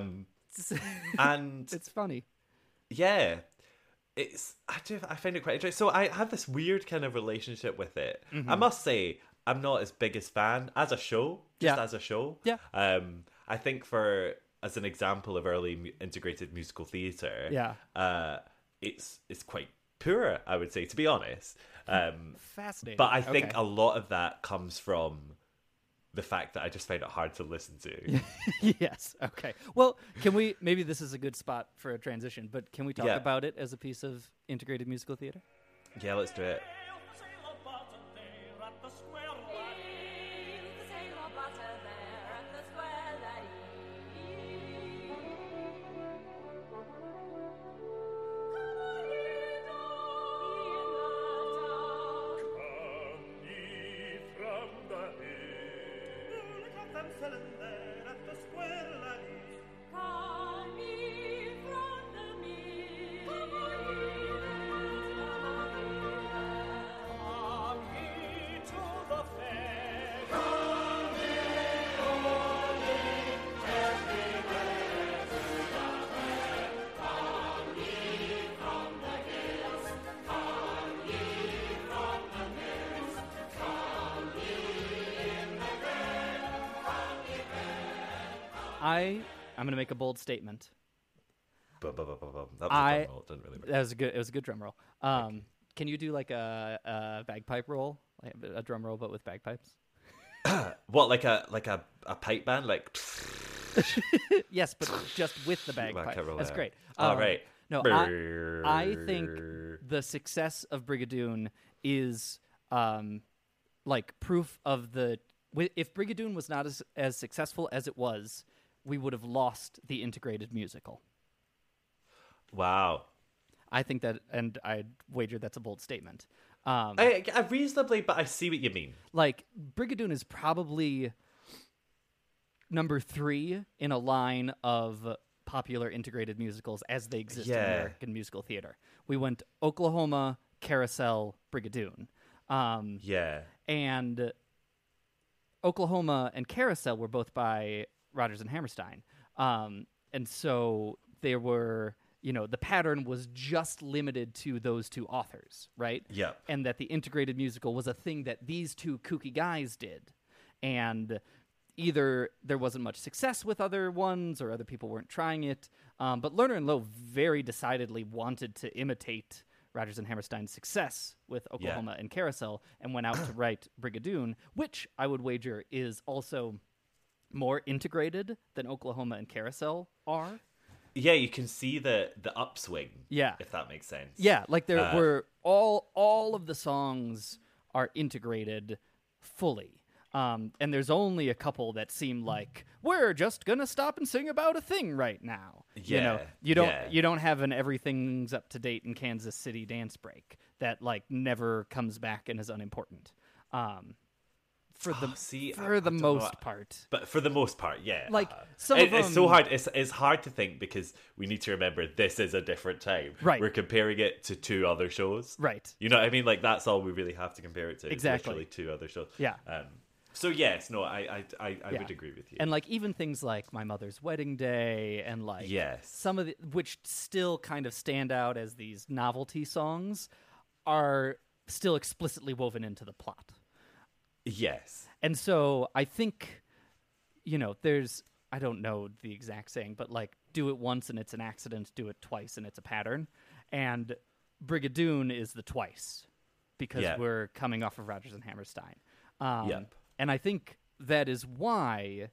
Speaker 10: And
Speaker 11: it's funny.
Speaker 10: Yeah. I find it quite interesting. So I have this weird kind of relationship with it. I must say, I'm not as big as fan as a show, as a show.
Speaker 11: Yeah.
Speaker 10: I think as an example of early integrated musical theatre, it's quite poor, I would say, to be honest.
Speaker 11: Fascinating.
Speaker 10: But I think a lot of that comes from the fact that I just find it hard to listen to.
Speaker 11: Yes. Okay. Well, maybe this is a good spot for a transition, but can we talk about it as a piece of integrated musical theatre?
Speaker 10: Yeah, let's do it.
Speaker 11: I'm going to make a bold statement.
Speaker 10: That was a drum roll. It didn't really work.
Speaker 11: It was a good drum roll. Can you do like a bagpipe roll, like a drum roll but with bagpipes?
Speaker 10: What, like a pipe band, like?
Speaker 11: Yes, but just with the bagpipe. That's great.
Speaker 10: All right.
Speaker 11: No, I think the success of Brigadoon is like proof of if Brigadoon was not as successful as it was, we would have lost the integrated musical.
Speaker 10: Wow.
Speaker 11: I think that, and I'd wager that's a bold statement.
Speaker 10: I reasonably, but I see what you mean.
Speaker 11: Like, Brigadoon is probably number 3 in a line of popular integrated musicals as they exist in American musical theater. We went Oklahoma, Carousel, Brigadoon. And Oklahoma and Carousel were both by Rodgers and Hammerstein. And so they were, the pattern was just limited to those two authors, right?
Speaker 10: Yeah.
Speaker 11: And that the integrated musical was a thing that these two kooky guys did. And either there wasn't much success with other ones or other people weren't trying it. But Lerner and Loewe very decidedly wanted to imitate Rodgers and Hammerstein's success with Oklahoma and Carousel and went out to write Brigadoon, which I would wager is also more integrated than Oklahoma and Carousel are.
Speaker 10: Yeah, you can see the upswing.
Speaker 11: Yeah,
Speaker 10: if that makes sense.
Speaker 11: Yeah, like there were all of the songs are integrated fully. And there's only a couple that seem like we're just gonna stop and sing about a thing right now.
Speaker 10: Yeah,
Speaker 11: you don't have an everything's up to date in Kansas City dance break that like never comes back and is unimportant. For the most part.
Speaker 10: But for the most part, yeah.
Speaker 11: Like some of them,
Speaker 10: it's so hard. It's hard to think because we need to remember this is a different time.
Speaker 11: Right.
Speaker 10: We're comparing it to 2 other shows.
Speaker 11: Right.
Speaker 10: You know what I mean? Like that's all we really have to compare it to.
Speaker 11: Exactly.
Speaker 10: Literally 2 other shows.
Speaker 11: Yeah.
Speaker 10: So yes, no, I would agree with you.
Speaker 11: And like even things like My Mother's Wedding Day and like some of which still kind of stand out as these novelty songs are still explicitly woven into the plot.
Speaker 10: Yes.
Speaker 11: And so I think, there's, I don't know the exact saying, but like, do it once and it's an accident, do it twice and it's a pattern. And Brigadoon is the twice, because we're coming off of Rodgers and Hammerstein. And I think that's why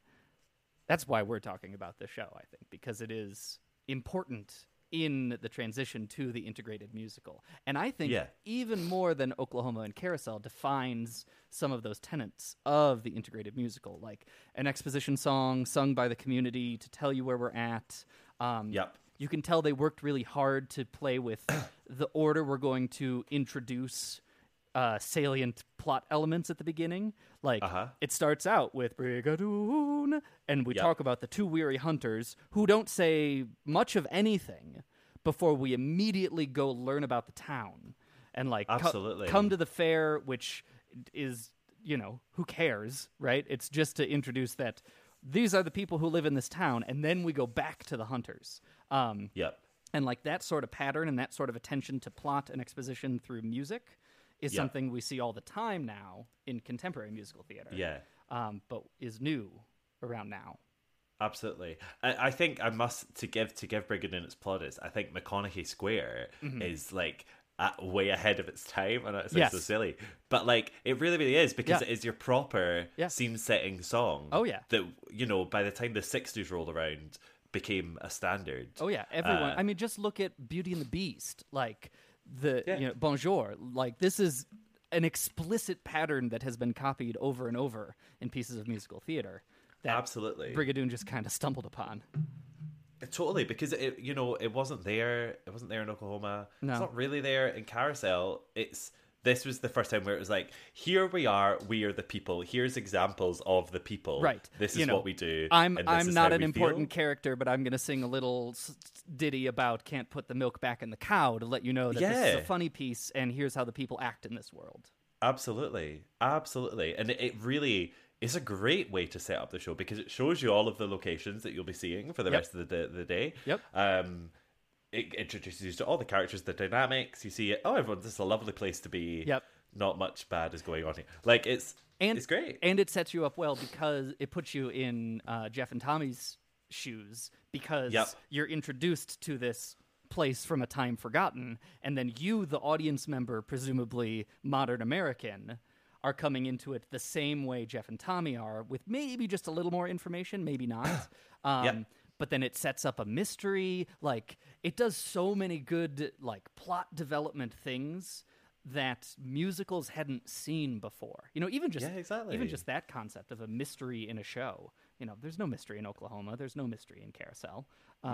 Speaker 11: we're talking about this show, I think, because it is important in the transition to the integrated musical. And I think even more than Oklahoma and Carousel defines some of those tenets of the integrated musical, like an exposition song sung by the community to tell you where we're at. You can tell they worked really hard to play with the order we're going to introduce salient plot elements at the beginning. Like, it starts out with Brigadoon, and we talk about the two weary hunters who don't say much of anything before we immediately go learn about the town. And, like, come to the fair, which is, who cares, right? It's just to introduce that these are the people who live in this town, and then we go back to the hunters. And, like, that sort of pattern and that sort of attention to plot and exposition through music is something we see all the time now in contemporary musical theater. But is new around now.
Speaker 10: Absolutely. I think to give Brigadoon its plaudits, I think McConaughey Square is like way ahead of its time. I know it sounds so silly, but like it really, really is, because it is your proper scene setting song. That, by the time the 60s rolled around, became a standard.
Speaker 11: Everyone. I mean, just look at Beauty and the Beast. Like, Bonjour, like, this is an explicit pattern that has been copied over and over in pieces of musical theater that
Speaker 10: absolutely
Speaker 11: Brigadoon just kind of stumbled upon.
Speaker 10: Totally, because it wasn't there in Oklahoma.
Speaker 11: No.
Speaker 10: It's not really there in Carousel. This was the first time where it was like, here we are the people. Here's examples of the people.
Speaker 11: Right.
Speaker 10: This is what we do.
Speaker 11: I'm not an important character, but I'm going to sing a little ditty about can't put the milk back in the cow to let you know that this is a funny piece, and here's how the people act in this world.
Speaker 10: Absolutely. Absolutely. And it really is a great way to set up the show, because it shows you all of the locations that you'll be seeing for the rest of the day. It introduces you to all the characters, the dynamics. You see it. Oh, everyone, this is a lovely place to be. Not much bad is going on here. Like, it's great.
Speaker 11: And it sets you up well, because it puts you in Jeff and Tommy's shoes, because you're introduced to this place from a time forgotten, and then you, the audience member, presumably modern American, are coming into it the same way Jeff and Tommy are, with maybe just a little more information, maybe not. But then it sets up a mystery. Like, it does so many good, like, plot development things that musicals hadn't seen before. Even just that concept of a mystery in a show. There's no mystery in Oklahoma. There's no mystery in Carousel.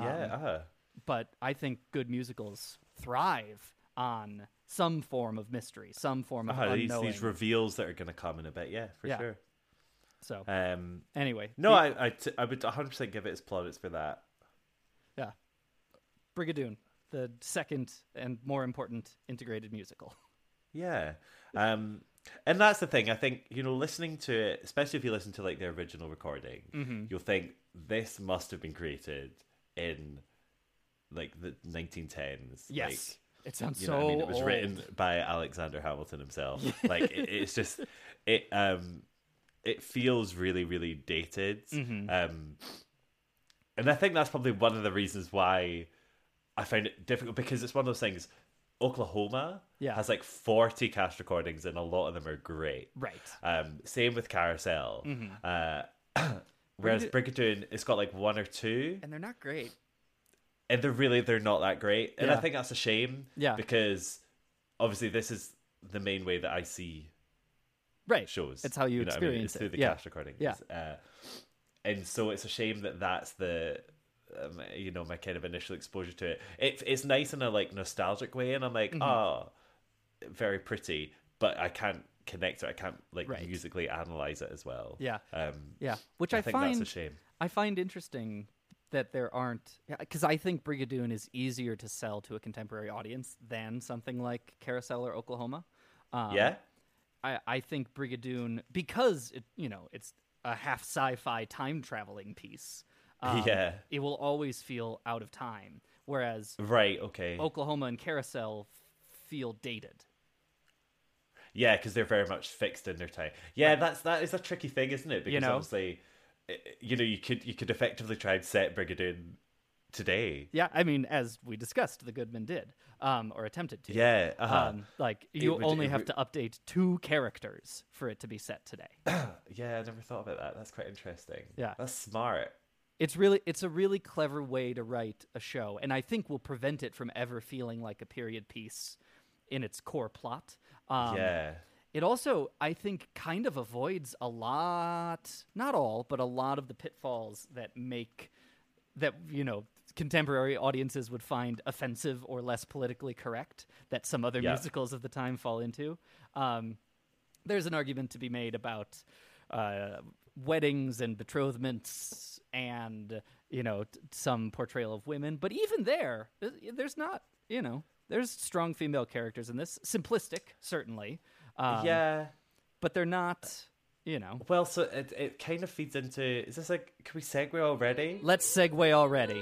Speaker 11: But I think good musicals thrive on some form of mystery, some form of unknowing.
Speaker 10: These reveals that are going to come in a bit, for sure.
Speaker 11: So, anyway.
Speaker 10: No, I would 100% give it its plaudits for that.
Speaker 11: Yeah. Brigadoon, the second and more important integrated musical.
Speaker 10: Yeah. And that's the thing. I think, listening to it, especially if you listen to, like, the original recording, you'll think this must have been created in, like, the 1910s.
Speaker 11: Yes.
Speaker 10: Like,
Speaker 11: it sounds so old.
Speaker 10: It was written by Alexander Hamilton himself. Like, it's just... It feels really, really dated. And I think that's probably one of the reasons why I find it difficult, because it's one of those things. Oklahoma has like 40 cast recordings, and a lot of them are great.
Speaker 11: Right.
Speaker 10: Same with Carousel. Whereas Brigadoon, it's got like one or two.
Speaker 11: And they're not great.
Speaker 10: And they're not that great. And I think that's a shame. Because obviously this is the main way that I see shows.
Speaker 11: It's how you experience
Speaker 10: it's through the cast recordings. And so it's a shame that that's the my kind of initial exposure to it. It's nice in a like nostalgic way, and I'm like, very pretty, but I can't connect it. I can't like musically analyze it as well. Which I think that's a shame.
Speaker 11: I find interesting that there aren't, because I think Brigadoon is easier to sell to a contemporary audience than something like Carousel or Oklahoma. I think Brigadoon, because it's a half sci-fi time traveling piece. It will always feel out of time, whereas Oklahoma and Carousel feel dated.
Speaker 10: Yeah, because they're very much fixed in their time. Yeah, that is a tricky thing, isn't it? Because obviously, you could effectively try and set Brigadoon today.
Speaker 11: Yeah, I mean, as we discussed, the Goodman did, or attempted to.
Speaker 10: Yeah,
Speaker 11: you only have to update 2 characters for it to be set today.
Speaker 10: Yeah, I never thought about that. That's quite interesting.
Speaker 11: Yeah,
Speaker 10: that's smart.
Speaker 11: It's a really clever way to write a show, and I think will prevent it from ever feeling like a period piece in its core plot. It also, I think, kind of avoids a lot, not all, but a lot of the pitfalls that contemporary audiences would find offensive or less politically correct that some other musicals of the time fall into. There's an argument to be made about weddings and betrothments and, some portrayal of women. But even there's not, there's strong female characters in this. Simplistic, certainly. But they're not,
Speaker 10: Well, so it kind of feeds into... Is this can we segue already?
Speaker 11: Let's segue already.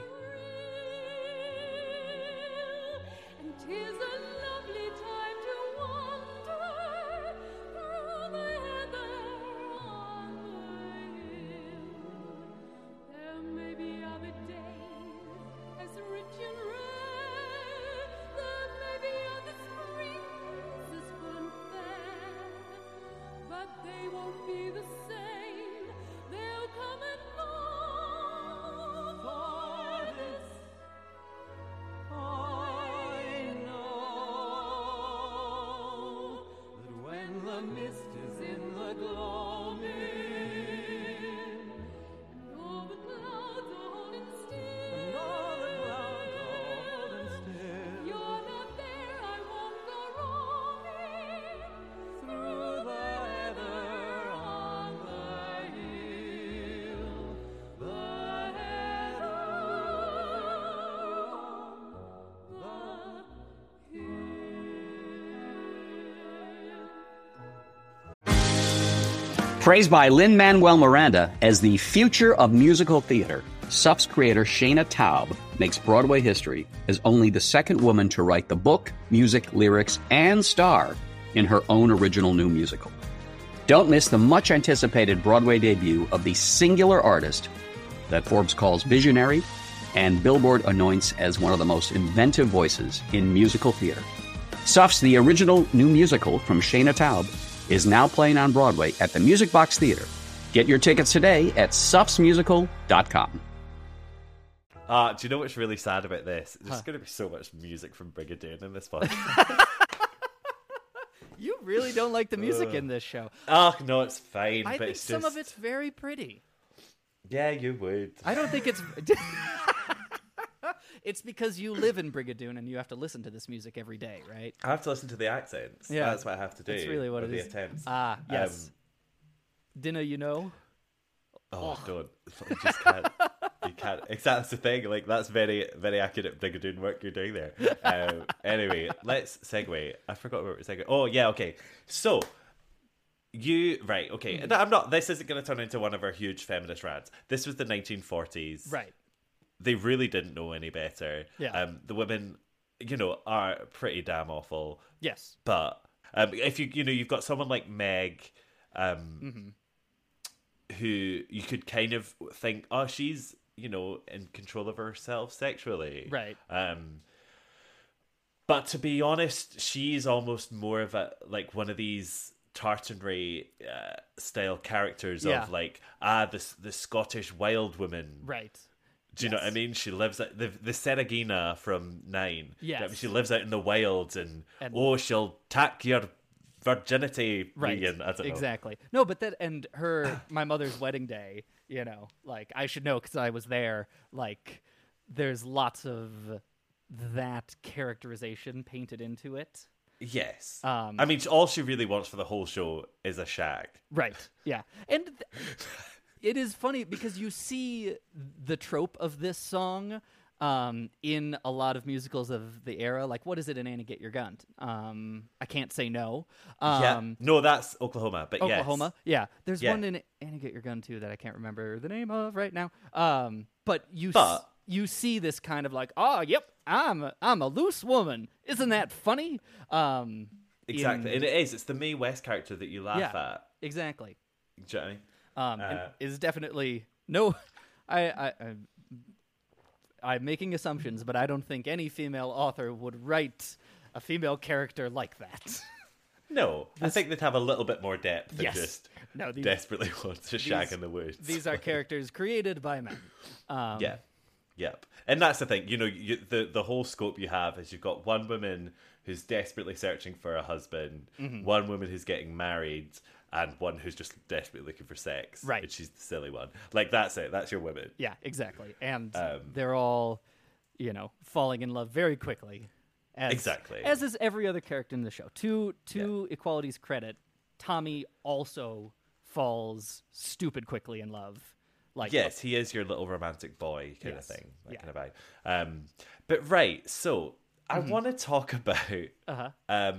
Speaker 3: Praised by Lin-Manuel Miranda as the future of musical theater, Suff's creator Shayna Taub makes Broadway history as only the second woman to write the book, music, lyrics, and star in her own original new musical. Don't miss the much-anticipated Broadway debut of the singular artist that Forbes calls visionary and Billboard anoints as one of the most inventive voices in musical theater. Suff's The Original New Musical from Shayna Taub is now playing on Broadway at the Music Box Theater. Get your tickets today at suffsmusical.com.
Speaker 10: Do you know what's really sad about this? There's going to be so much music from Brigadoon in this one.
Speaker 11: You really don't like the music in this show.
Speaker 10: Oh, no, it's fine.
Speaker 11: I think
Speaker 10: it's
Speaker 11: some of it's very pretty.
Speaker 10: Yeah, you would.
Speaker 11: I don't think it's... It's because you live in Brigadoon and you have to listen to this music every day, right?
Speaker 10: I have to listen to the accents. Yeah. That's what I have to do.
Speaker 11: That's really what it is.
Speaker 10: The attempts.
Speaker 11: Yes. Dinna,
Speaker 10: Oh, don't. You just can't. You can't. That's the thing. That's very, very accurate Brigadoon work you're doing there. Anyway, let's segue. I forgot where we were segueing. Oh, yeah, okay. So... Right, okay. This isn't going to turn into one of our huge feminist rants. This was the 1940s.
Speaker 11: Right.
Speaker 10: They really didn't know any better.
Speaker 11: Yeah.
Speaker 10: The women, are pretty damn awful.
Speaker 11: Yes.
Speaker 10: But if you've got someone like Meg, who you could kind of think, oh, she's, in control of herself sexually.
Speaker 11: Right.
Speaker 10: But to be honest, she's almost more of one of these Tartanry style characters of the Scottish wild woman.
Speaker 11: Right.
Speaker 10: Do you know what I mean? She lives at the Seragina from 9.
Speaker 11: Yes.
Speaker 10: She lives out in the wilds and she'll tack your virginity.
Speaker 11: Right.
Speaker 10: Vegan. I don't know.
Speaker 11: Exactly. No, but my mother's wedding day, I should know because I was there. There's lots of that characterization painted into it.
Speaker 10: Yes. All she really wants for the whole show is a shag.
Speaker 11: Right. Yeah. And it is funny because you see the trope of this song in a lot of musicals of the era. What is it in Annie Get Your Gun? I Can't Say No.
Speaker 10: No, that's Oklahoma. But
Speaker 11: Oklahoma. Yes. Yeah. There's one in Annie Get Your Gun too that I can't remember the name of right now. But you see this kind of yep, I'm a loose woman. Isn't that funny?
Speaker 10: Exactly, and it is. It's the Mae West character that you laugh at.
Speaker 11: Exactly.
Speaker 10: Do you know what I mean?
Speaker 11: And is definitely I'm making assumptions, but I don't think any female author would write a female character like that.
Speaker 10: No, I think they'd have a little bit more depth than just desperately want to shag in the woods.
Speaker 11: These are characters created by men.
Speaker 10: Yep. And that's the thing, the whole scope you have is you've got one woman who's desperately searching for a husband, one woman who's getting married, and one who's just desperately looking for sex.
Speaker 11: Right.
Speaker 10: And she's the silly one. Like, that's it. That's your women.
Speaker 11: Yeah, exactly. And they're all, falling in love very quickly.
Speaker 10: Exactly.
Speaker 11: As is every other character in the show. To Equality's credit, Tommy also falls stupid quickly in love. Like,
Speaker 10: yes, he is your little romantic boy kind of thing. That kind of vibe. But right, so I want to talk about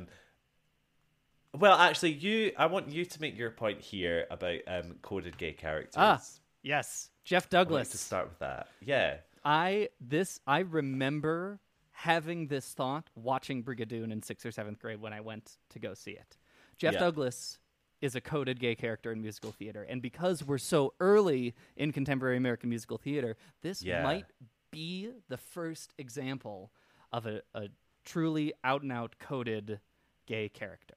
Speaker 10: well, actually, I want you to make your point here about coded gay characters.
Speaker 11: Yes, Jeff Douglas.
Speaker 10: I'd like to start with that. Yeah,
Speaker 11: I remember having this thought watching Brigadoon in 6th or 7th grade when I went to go see it. Jeff Douglas is a coded gay character in musical theater, and because we're so early in contemporary American musical theater, this might be the first example of a truly out-and-out coded gay character.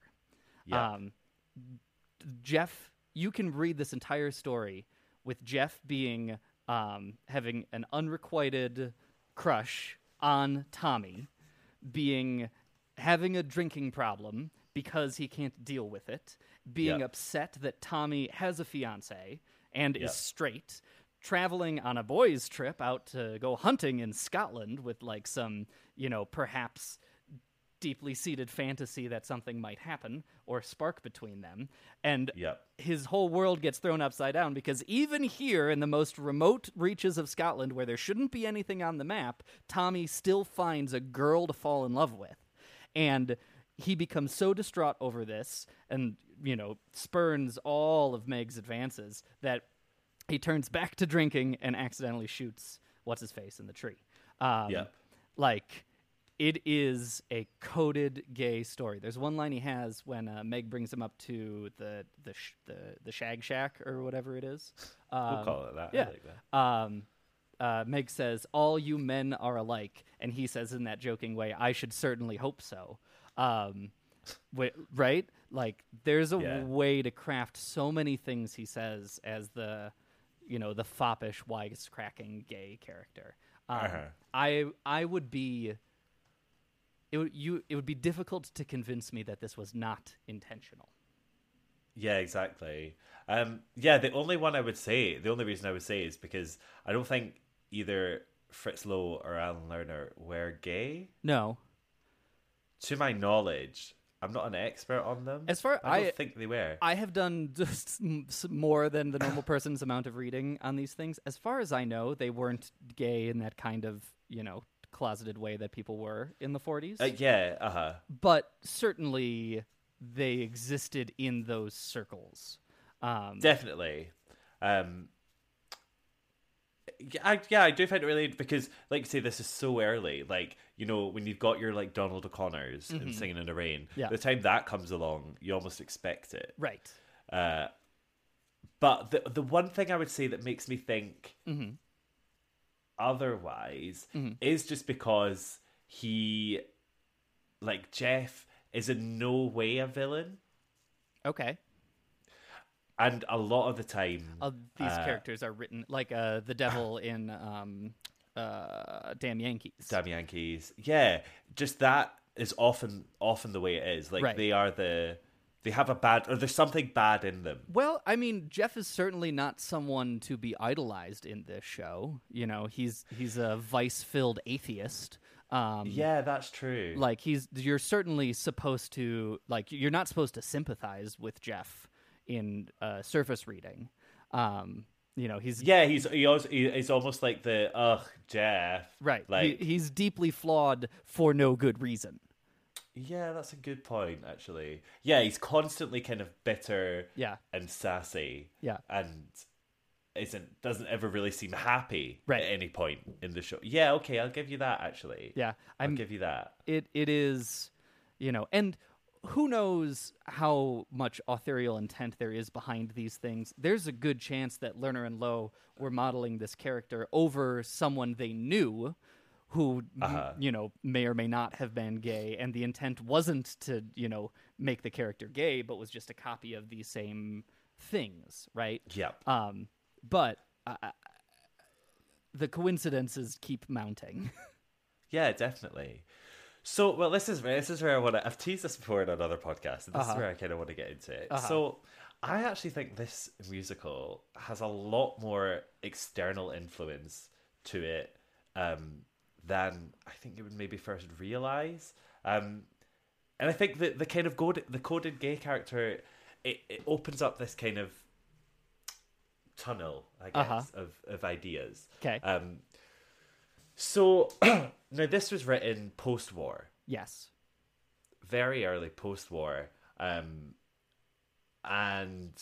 Speaker 11: Jeff, you can read this entire story with Jeff being having an unrequited crush on Tommy, having a drinking problem because he can't deal with it, being upset that Tommy has a fiance and is straight, traveling on a boys' trip out to go hunting in Scotland with like some, perhaps deeply seated fantasy that something might happen or spark between them. And his whole world gets thrown upside down because even here in the most remote reaches of Scotland where there shouldn't be anything on the map, Tommy still finds a girl to fall in love with. And he becomes so distraught over this and, spurns all of Meg's advances that he turns back to drinking and accidentally shoots what's-his-face in the tree. Like, it is a coded gay story. There's one line he has when Meg brings him up to the Shag Shack or whatever it is.
Speaker 10: We'll call it that.
Speaker 11: Yeah.
Speaker 10: I like
Speaker 11: that. Meg says, "All you men are alike," and he says in that joking way, "I should certainly hope so." Right? Like, there's a way to craft so many things he says as the foppish, wisecracking gay character. I would be. It would be difficult to convince me that this was not intentional.
Speaker 10: Yeah, exactly. The only reason I would say is because I don't think either Fritz Lowe or Alan Lerner were gay.
Speaker 11: No.
Speaker 10: To my knowledge, I'm not an expert on them. I don't think they were.
Speaker 11: I have done just more than the normal person's amount of reading on these things. As far as I know, they weren't gay in that kind of, closeted way that people were in the 40s. But certainly they existed in those circles.
Speaker 10: Definitely. I do find it really, because, like you say, this is so early. Like, when you've got your, like, Donald O'Connors and Singing in the Rain, the time that comes along, you almost expect it.
Speaker 11: Right.
Speaker 10: But the one thing I would say that makes me think otherwise is just because Jeff is in no way a villain.
Speaker 11: Okay.
Speaker 10: And a lot of the time,
Speaker 11: these characters are written like the devil in Damn Yankees.
Speaker 10: Damn Yankees. Yeah, just that is often the way it is. Like, they have a bad, or there's something bad in them.
Speaker 11: Well, I mean, Jeff is certainly not someone to be idolized in this show. He's a vice-filled atheist.
Speaker 10: Yeah, that's true.
Speaker 11: Like, you're certainly supposed to, like, you're not supposed to sympathize with Jeff in surface reading.
Speaker 10: He's almost like the Jeff.
Speaker 11: Right.
Speaker 10: Like,
Speaker 11: he's deeply flawed for no good reason.
Speaker 10: Yeah, that's a good point, actually. Yeah, he's constantly kind of bitter and sassy.
Speaker 11: Yeah.
Speaker 10: And doesn't ever really seem happy
Speaker 11: at
Speaker 10: any point in the show. Yeah, okay, I'll give you that, actually.
Speaker 11: Yeah.
Speaker 10: I'll give you that.
Speaker 11: It is, and who knows how much authorial intent there is behind these things. There's a good chance that Lerner and Loewe were modeling this character over someone they knew who, may or may not have been gay, and the intent wasn't to, make the character gay, but was just a copy of these same things, right?
Speaker 10: Yeah.
Speaker 11: But the coincidences keep mounting.
Speaker 10: Yeah, definitely. So, well, this is where I want to... I've teased this before in another podcast, and this is where I kind of want to get into it. So, I actually think this musical has a lot more external influence to it than I think you would maybe first realise. And I think that the kind of the coded gay character, it opens up this kind of tunnel, I guess, of ideas.
Speaker 11: Okay.
Speaker 10: So, now this was written post-war.
Speaker 11: Yes.
Speaker 10: Very early post-war. And,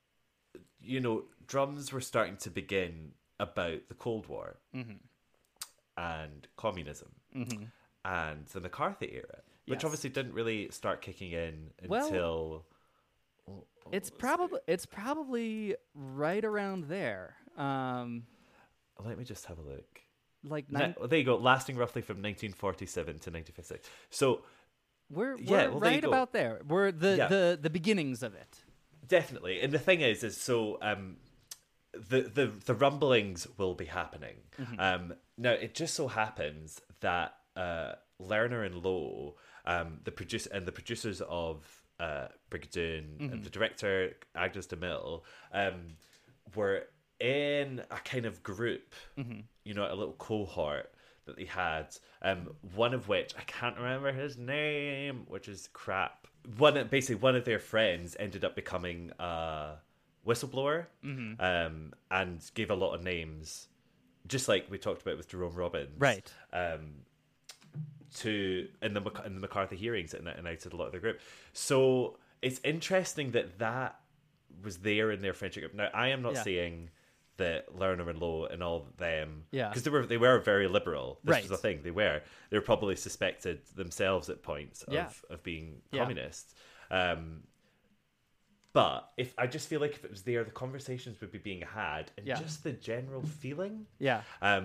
Speaker 10: drums were starting to begin about the Cold War and communism and the McCarthy era, which obviously didn't really start kicking in until...
Speaker 11: It's probably right around there.
Speaker 10: Let me just have a look.
Speaker 11: There
Speaker 10: you go. Lasting roughly from 1947 to 1956. So
Speaker 11: we're right about there. We're the beginnings of it.
Speaker 10: Definitely. And the thing is so the rumblings will be happening. Now it just so happens that Lerner and Loewe, the producers of Brigadoon and the director Agnes de Mille, were in a kind of group, a little cohort that they had, one of which, I can't remember his name, which is crap. One of their friends ended up becoming a whistleblower, and gave a lot of names, just like we talked about with Jerome Robbins.
Speaker 11: Right.
Speaker 10: In the McCarthy hearings, and outed a lot of their group. So it's interesting that was there in their friendship group. Now, I am not saying that Lerner and Loewe and all of them, because they were very liberal. This was the thing. They were probably suspected themselves at points of being communist. But if I just feel like if it was there, the conversations would be being had, and just the general feeling.
Speaker 11: Yeah.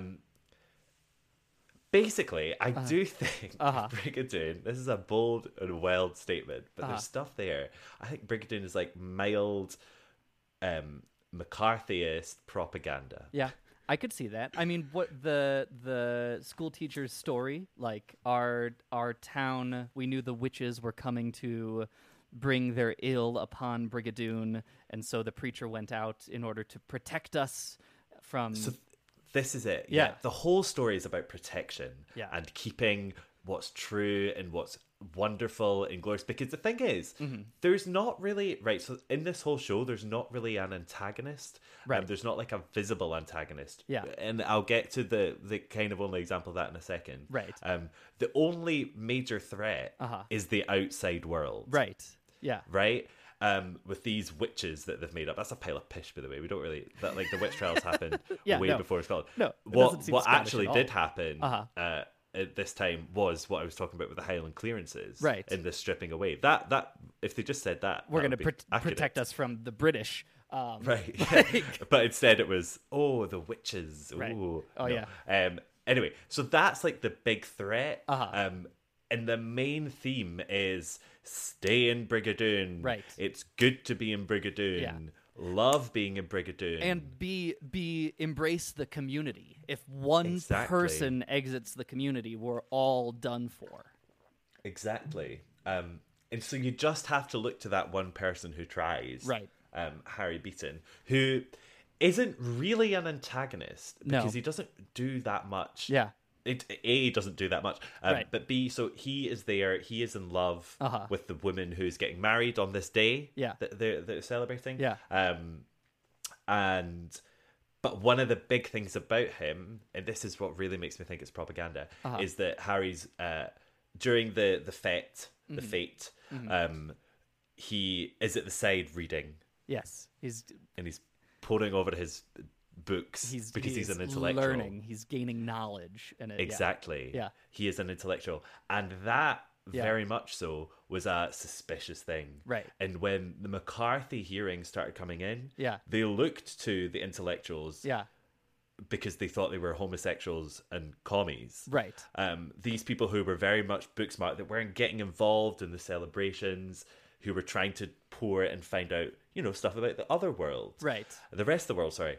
Speaker 10: Basically, I do think Brigadoon, this is a bold and wild statement, but there's stuff there. I think Brigadoon is like mild McCarthyist propaganda.
Speaker 11: Yeah, I could see that. I mean, what the school teacher's story, like our town, we knew the witches were coming to bring their ill upon Brigadoon, and so the preacher went out in order to protect us from...
Speaker 10: This is it.
Speaker 11: Yeah.
Speaker 10: The whole story is about protection and keeping what's true and what's wonderful and glorious. Because the thing is, there's not really... Right, so in this whole show, there's not really an antagonist.
Speaker 11: Right.
Speaker 10: There's not like a visible antagonist.
Speaker 11: Yeah.
Speaker 10: And I'll get to the kind of only example of that in a second.
Speaker 11: Right.
Speaker 10: The only major threat is the outside world.
Speaker 11: Right. Yeah.
Speaker 10: Right? With these witches that they've made up. That's a pile of pish, by the way. We don't really... the witch trials happened before Scotland.
Speaker 11: No,
Speaker 10: what actually did happen at this time was what I was talking about with the Highland clearances.
Speaker 11: Right.
Speaker 10: In the stripping away. That if they just said that...
Speaker 11: We're going to protect us from the British.
Speaker 10: Right. But instead it was, the witches. Ooh,
Speaker 11: right.
Speaker 10: No.
Speaker 11: Yeah.
Speaker 10: Anyway, so that's like the big threat. And the main theme is stay in Brigadoon.
Speaker 11: Right.
Speaker 10: It's good to be in Brigadoon.
Speaker 11: Yeah.
Speaker 10: Love being in Brigadoon.
Speaker 11: And embrace the community. If one person exits the community, we're all done for.
Speaker 10: Exactly. And so you just have to look to that one person who tries.
Speaker 11: Right.
Speaker 10: Harry Beaton, who isn't really an antagonist because he doesn't do that much.
Speaker 11: Yeah.
Speaker 10: He doesn't do that much.
Speaker 11: Right.
Speaker 10: But B, so he is there. He is in love with the woman who's getting married on this day.
Speaker 11: Yeah.
Speaker 10: That they're celebrating.
Speaker 11: Yeah.
Speaker 10: But one of the big things about him, and this is what really makes me think it's propaganda, is that Harry's during the fete, he is at the side reading.
Speaker 11: Yes, he's
Speaker 10: poring over his books because he's an intellectual.
Speaker 11: He's gaining knowledge. And
Speaker 10: exactly.
Speaker 11: Yeah.
Speaker 10: He is an intellectual. And that very much so, was a suspicious thing.
Speaker 11: Right.
Speaker 10: And when the McCarthy hearings started coming in,
Speaker 11: Yeah.
Speaker 10: they looked to the intellectuals
Speaker 11: Yeah.
Speaker 10: because they thought they were homosexuals and commies.
Speaker 11: Right.
Speaker 10: These people who were very much book smart, that weren't getting involved in the celebrations, who were trying to pour and find out, stuff about the other world.
Speaker 11: Right.
Speaker 10: The rest of the world, sorry.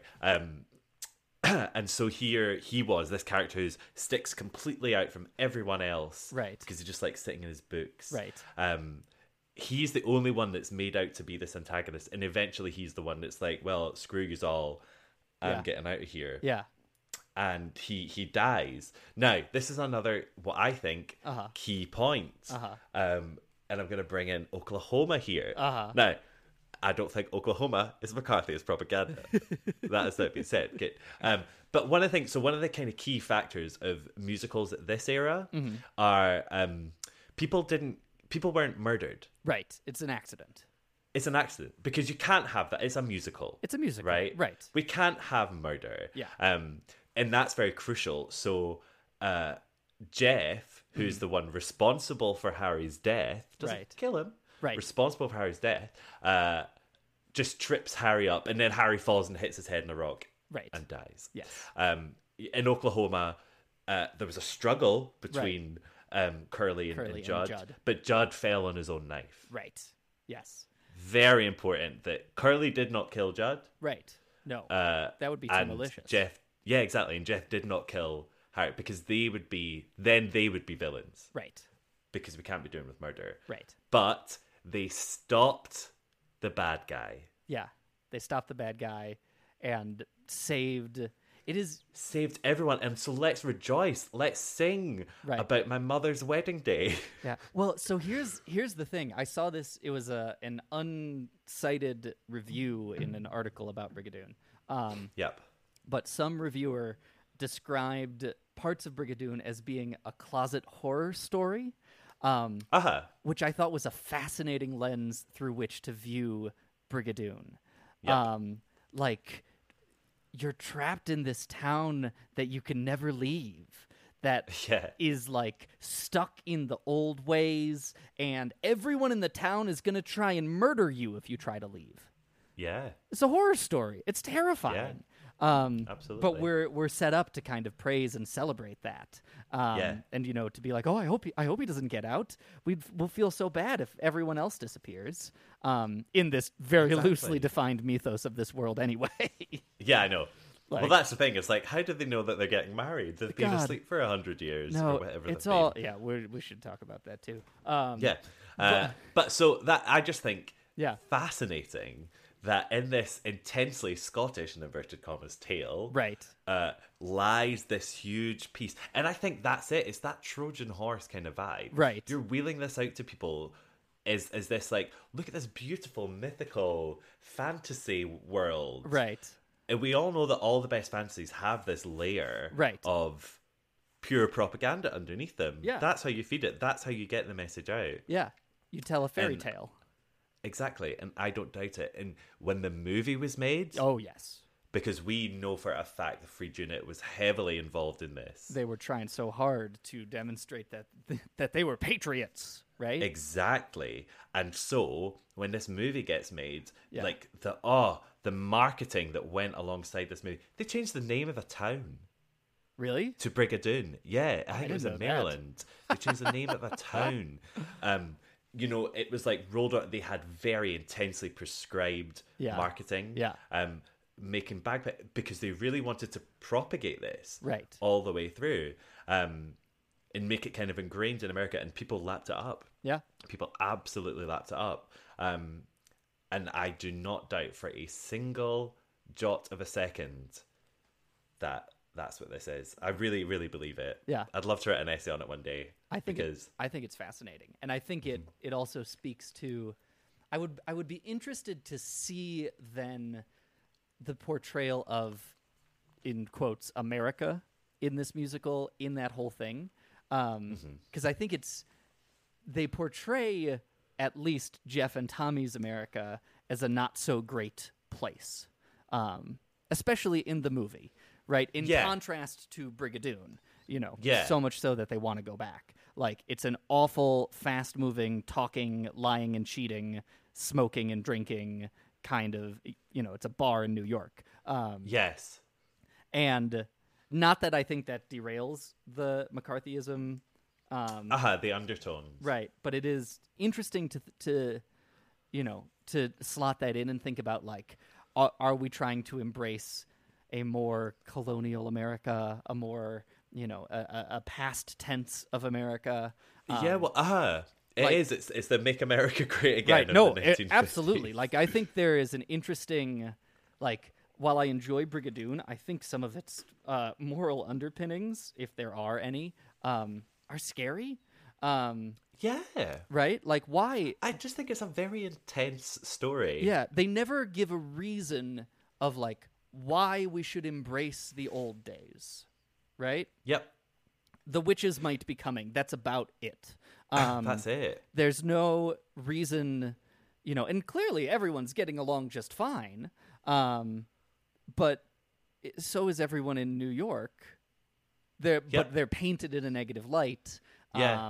Speaker 10: And so here he was, this character who sticks completely out from everyone else.
Speaker 11: Right.
Speaker 10: Because he just likes sitting in his books.
Speaker 11: Right.
Speaker 10: He's the only one that's made out to be this antagonist. And eventually he's the one that's like, well, screw you all. I'm getting out of here.
Speaker 11: Yeah.
Speaker 10: And he dies. Now, this is another, what I think, key point. And I'm going to bring in Oklahoma here. Now, I don't think Oklahoma is McCarthy, it's propaganda. That has not been said. Okay. But one of the kind of key factors of musicals at this era are people weren't murdered.
Speaker 11: Right. It's an accident.
Speaker 10: It's an accident because you can't have that. It's a musical.
Speaker 11: It's a musical,
Speaker 10: right?
Speaker 11: Right.
Speaker 10: We can't have murder.
Speaker 11: Yeah.
Speaker 10: And that's very crucial. So Jeff, who's the one responsible for Harry's death, doesn't kill him.
Speaker 11: Right.
Speaker 10: Responsible for Harry's death, just trips Harry up, and then Harry falls and hits his head in a rock,
Speaker 11: right,
Speaker 10: and dies.
Speaker 11: Yes.
Speaker 10: In Oklahoma, there was a struggle between Curly and Judd, but Judd fell on his own knife.
Speaker 11: Right. Yes.
Speaker 10: Very important that Curly did not kill Judd.
Speaker 11: Right. No. That would be too malicious.
Speaker 10: Jeff, yeah, exactly, and Jeff did not kill Harry because they would be villains.
Speaker 11: Right.
Speaker 10: Because we can't be doing with murder.
Speaker 11: Right.
Speaker 10: But they stopped the bad guy.
Speaker 11: Yeah. They stopped the bad guy and saved
Speaker 10: everyone. And so let's rejoice. Let's sing about my mother's wedding day.
Speaker 11: Yeah. Well, so here's the thing. I saw this. It was an uncited review in an article about Brigadoon.
Speaker 10: Yep.
Speaker 11: But some reviewer described parts of Brigadoon as being a closet horror story. Which I thought was a fascinating lens through which to view Brigadoon. Yep. Like, you're trapped in this town that you can never leave, that is like stuck in the old ways, and everyone in the town is going to try and murder you if you try to leave.
Speaker 10: Yeah.
Speaker 11: It's a horror story. It's terrifying.
Speaker 10: Yeah. Absolutely.
Speaker 11: But we're set up to kind of praise and celebrate that. And to be like, oh, I hope he doesn't get out. We'll feel so bad if everyone else disappears. In this very loosely defined mythos of this world, anyway.
Speaker 10: Yeah, I know. Well, that's the thing. It's like, how do they know that they're getting married? They've been asleep for 100 years or whatever.
Speaker 11: It's all. Yeah, we should talk about that too.
Speaker 10: But so that I just think fascinating. That in this intensely Scottish, in inverted commas, tale, lies this huge piece. And I think that's it. It's that Trojan horse kind of vibe.
Speaker 11: Right.
Speaker 10: You're wheeling this out to people as this, like, look at this beautiful, mythical fantasy world.
Speaker 11: Right.
Speaker 10: And we all know that all the best fantasies have this layer of pure propaganda underneath them.
Speaker 11: Yeah.
Speaker 10: That's how you feed it. That's how you get the message out.
Speaker 11: Yeah. You tell a fairy tale.
Speaker 10: Exactly, and I don't doubt it. And when the movie was made...
Speaker 11: Oh, yes.
Speaker 10: Because we know for a fact the Free Unit was heavily involved in this.
Speaker 11: They were trying so hard to demonstrate that they were patriots, right?
Speaker 10: Exactly. And so, when this movie gets made, like, the marketing that went alongside this movie... They changed the name of a town.
Speaker 11: Really?
Speaker 10: To Brigadoon. Yeah, I think it was in Maryland. They changed the name of a town. It was like rolled out. They had very intensely prescribed marketing, making because they really wanted to propagate this all the way through, and make it kind of ingrained in America. And people lapped it up. Yeah, people absolutely lapped it up. And I do not doubt for a single jot of a second that that's what this is. I really, really believe it. Yeah, I'd love to write an essay on it one day.
Speaker 11: I think it's fascinating, and I think it also speaks to. I would be interested to see then the portrayal of, in quotes, America in this musical, in that whole thing, because I think they portray at least Jeff and Tommy's America as a not so great place, especially in the movie. Right, in contrast to Brigadoon, so much so that they want to go back. Like, it's an awful, fast-moving, talking, lying and cheating, smoking and drinking kind of, it's a bar in New York.
Speaker 10: Yes.
Speaker 11: And not that I think that derails the McCarthyism.
Speaker 10: The undertones.
Speaker 11: Right. But it is interesting to slot that in and think about, like, are we trying to embrace a more colonial America, a more, a past tense of America?
Speaker 10: It's the Make America Great Again.
Speaker 11: Right.
Speaker 10: Of
Speaker 11: No,
Speaker 10: the 1950s.
Speaker 11: Absolutely. Like, I think there is an interesting, like, while I enjoy Brigadoon, I think some of its moral underpinnings, if there are any, are scary.
Speaker 10: Yeah.
Speaker 11: Right? Like, why?
Speaker 10: I just think it's a very intense story.
Speaker 11: Yeah. They never give a reason of, like, why we should embrace the old days. Right?
Speaker 10: Yep.
Speaker 11: The witches might be coming. That's about it.
Speaker 10: That's it.
Speaker 11: There's no reason, and clearly everyone's getting along just fine. But so is everyone in New York. But they're painted in a negative light.
Speaker 10: Yeah.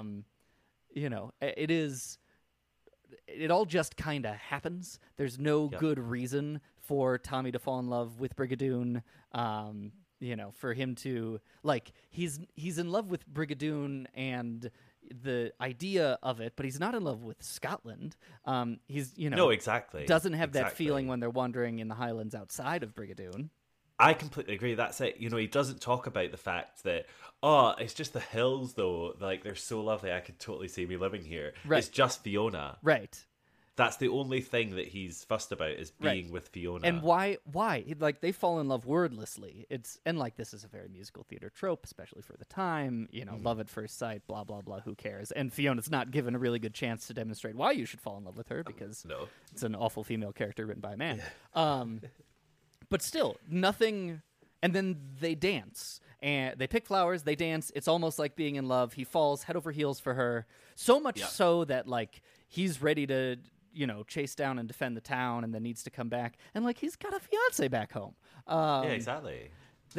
Speaker 11: It all just kind of happens. There's no good reason for Tommy to fall in love with Brigadoon. For him to, like, he's in love with Brigadoon and the idea of it, but he's not in love with Scotland.
Speaker 10: No, exactly.
Speaker 11: Doesn't have that feeling when they're wandering in the Highlands outside of Brigadoon.
Speaker 10: I completely agree. That's it. He doesn't talk about the fact that, it's just the hills, though. Like, they're so lovely. I could totally see me living here. Right. It's just Fiona.
Speaker 11: Right.
Speaker 10: That's the only thing that he's fussed about is being with Fiona.
Speaker 11: And why? Like, they fall in love wordlessly. And like, this is a very musical theater trope, especially for the time. Love at first sight, blah, blah, blah, who cares? And Fiona's not given a really good chance to demonstrate why you should fall in love with her, because it's an awful female character written by a man. Yeah. But still, nothing. And then they dance. And they pick flowers, they dance. It's almost like being in love. He falls head over heels for her. So much so that, like, he's ready to, chase down and defend the town, and then needs to come back. And, like, he's got a fiance back home.
Speaker 10: Exactly.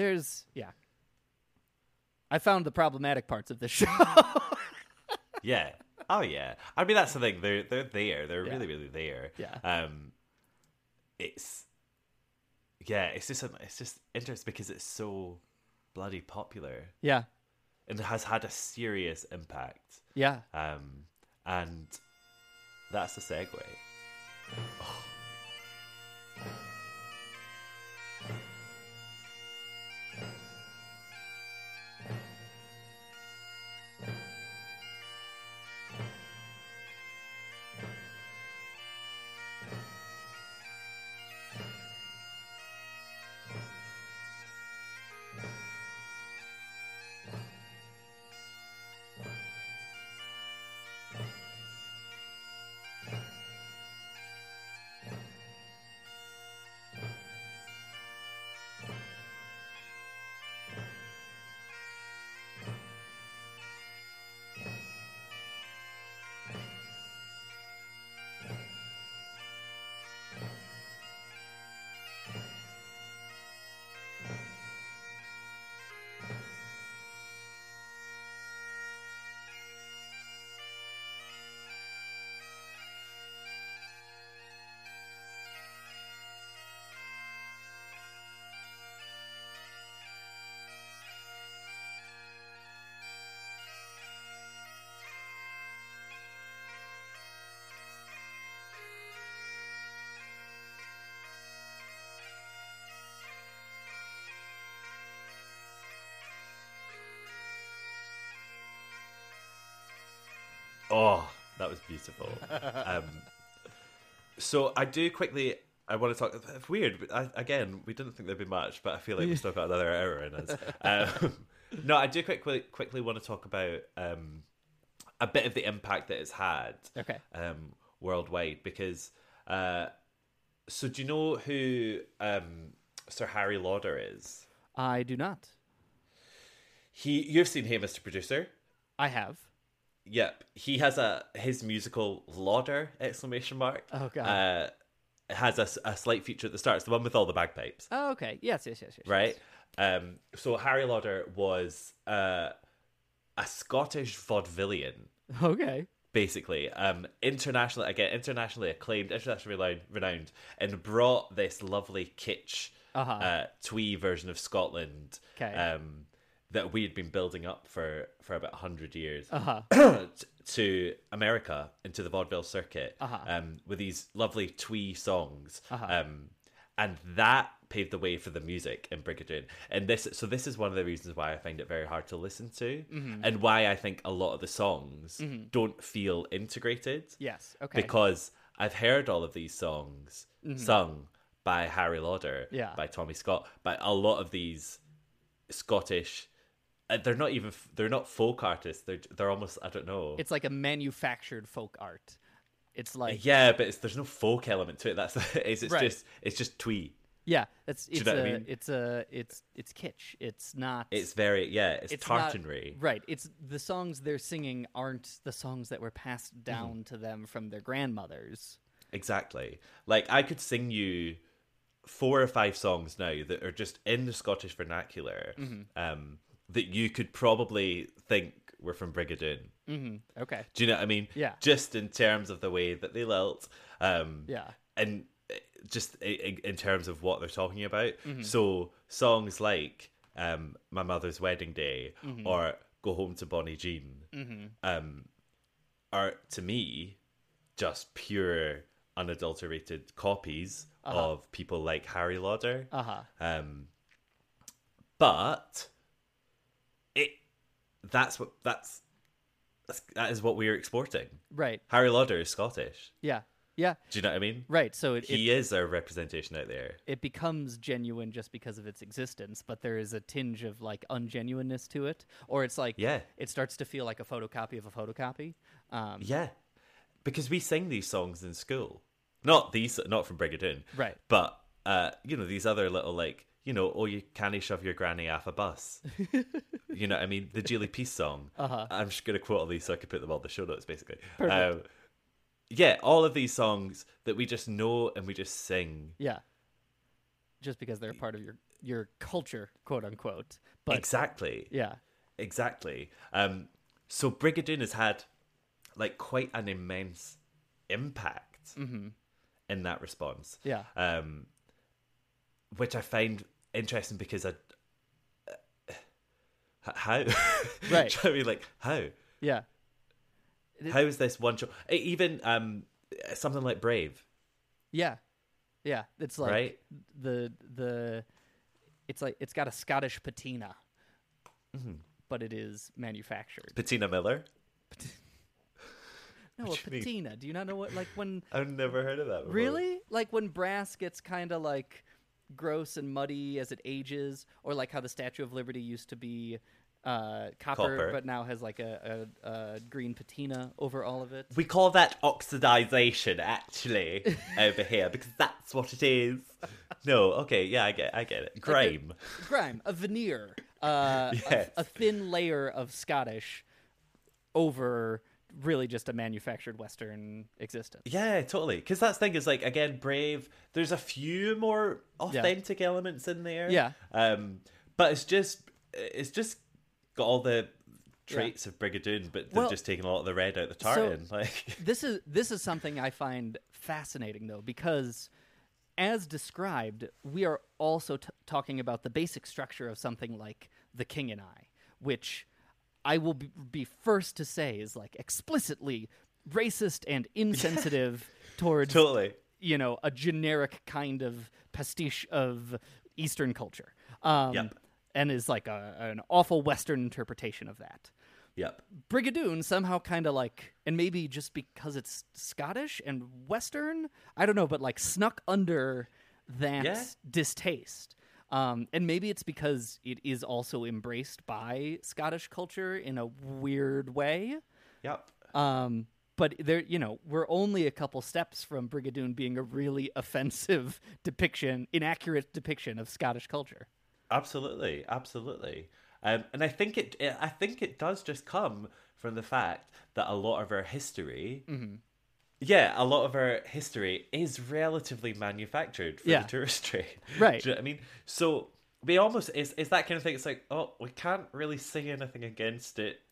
Speaker 11: I found the problematic parts of this show.
Speaker 10: Yeah. Oh, yeah. I mean, that's the thing. They're there. They're really, really there.
Speaker 11: Yeah.
Speaker 10: It's just interesting because it's so bloody popular.
Speaker 11: Yeah.
Speaker 10: And it has had a serious impact.
Speaker 11: Yeah.
Speaker 10: And that's the segue. Oh. Oh, that was beautiful. So I want to talk. It's weird. Again, we didn't think there'd be much, but I feel like we've still got another hour in us. No, I do quickly want to talk about a bit of the impact that it's had worldwide. Because, so do you know who Sir Harry Lauder is?
Speaker 11: I do not.
Speaker 10: You've seen him, Mr. Producer?
Speaker 11: I have.
Speaker 10: Yep, he has his musical Lauder !
Speaker 11: Oh god!
Speaker 10: Has a slight feature at the start. It's the one with all the bagpipes.
Speaker 11: Oh, okay. Yes.
Speaker 10: Right. So Harry Lauder was a a Scottish vaudevillian.
Speaker 11: Okay.
Speaker 10: Basically, internationally acclaimed, internationally renowned, and brought this lovely kitsch twee version of Scotland that we had been building up for about 100 years to America, into the vaudeville circuit, with these lovely twee songs. And that paved the way for the music in Brigadoon. And this is one of the reasons why I find it very hard to listen to, and why I think a lot of the songs don't feel integrated.
Speaker 11: Yes, okay.
Speaker 10: Because I've heard all of these songs sung by Harry Lauder, by Tommy Scott, by a lot of these Scottish. They're not folk artists. They're almost, I don't know.
Speaker 11: It's like a manufactured folk art. It's like
Speaker 10: but there's no folk element to it. It's just twee.
Speaker 11: Yeah, it's
Speaker 10: kitsch.
Speaker 11: It's not.
Speaker 10: It's very it's tartanry.
Speaker 11: Right. It's the songs they're singing aren't the songs that were passed down to them from their grandmothers.
Speaker 10: Exactly. Like I could sing you 4 or 5 songs now that are just in the Scottish vernacular, that you could probably think were from Brigadoon.
Speaker 11: Okay.
Speaker 10: Do you know what I mean?
Speaker 11: Yeah.
Speaker 10: Just in terms of the way that they lilt.
Speaker 11: Yeah.
Speaker 10: And just in terms of what they're talking about. So songs like My Mother's Wedding Day or Go Home to Bonnie Jean are, to me, just pure unadulterated copies of people like Harry Lauder. But that is what we're exporting.
Speaker 11: Right.
Speaker 10: Harry Lauder is Scottish.
Speaker 11: Yeah. Yeah.
Speaker 10: Do you know what I mean?
Speaker 11: Right. So
Speaker 10: he is our representation out there.
Speaker 11: It becomes genuine just because of its existence, but there is a tinge of like ungenuineness to it, or it's like it starts to feel like a photocopy of a photocopy.
Speaker 10: Because we sing these songs in school, not from Brigadoon,
Speaker 11: right?
Speaker 10: But these other little like. Oh, you can't shove your granny off a bus. You know what I mean? The Geely Peace song. I'm just going to quote all these so I can put them on the show notes, basically. All of these songs that we just know and we just sing.
Speaker 11: Yeah. Just because they're part of your culture, quote unquote. But
Speaker 10: exactly.
Speaker 11: Yeah.
Speaker 10: Exactly. So Brigadoon has had like quite an immense impact in that response.
Speaker 11: Yeah.
Speaker 10: Which I find interesting because how?
Speaker 11: Right.
Speaker 10: I mean, like, how?
Speaker 11: Yeah.
Speaker 10: How is this one show? Even something like Brave.
Speaker 11: Yeah. Yeah. It's like
Speaker 10: right?
Speaker 11: it's like it's got a Scottish patina. But it is manufactured.
Speaker 10: Patina Miller?
Speaker 11: No, a patina. Do you not know what, like, when...
Speaker 10: I've never heard of that before.
Speaker 11: Really? Like, when brass gets kind of, like, gross and muddy as it ages, or, like, how the Statue of Liberty used to be copper, but now has, like, a green patina over all of it.
Speaker 10: We call that oxidization, actually, over here, because that's what it is. No, okay, yeah, I get it. Grime.
Speaker 11: Grime, a veneer. Yes. A thin layer of Scottish over... really just a manufactured Western existence.
Speaker 10: Yeah, totally. Because that's the thing is, like, again, Brave, there's a few more authentic elements in there.
Speaker 11: Yeah.
Speaker 10: But it's just got all the traits of Brigadoon, but they've just taken a lot of the red out the tartan.
Speaker 11: So this is something I find fascinating, though, because as described, we are also talking about the basic structure of something like The King and I, which... I will be first to say is like explicitly racist and insensitive towards a generic kind of pastiche of Eastern culture. And is like an awful Western interpretation of that.
Speaker 10: Yep.
Speaker 11: Brigadoon somehow kind of like, and maybe just because it's Scottish and Western, I don't know, but like snuck under that distaste. And maybe it's because it is also embraced by Scottish culture in a weird way.
Speaker 10: Yep.
Speaker 11: But there, we're only a couple steps from Brigadoon being a really offensive inaccurate depiction of Scottish culture.
Speaker 10: Absolutely. And I think it does just come from the fact that a lot of our history. Yeah, a lot of our history is relatively manufactured for the tourist trade.
Speaker 11: Right.
Speaker 10: Do you know what I mean? So we almost, it's that kind of thing. It's like, oh, we can't really say anything against it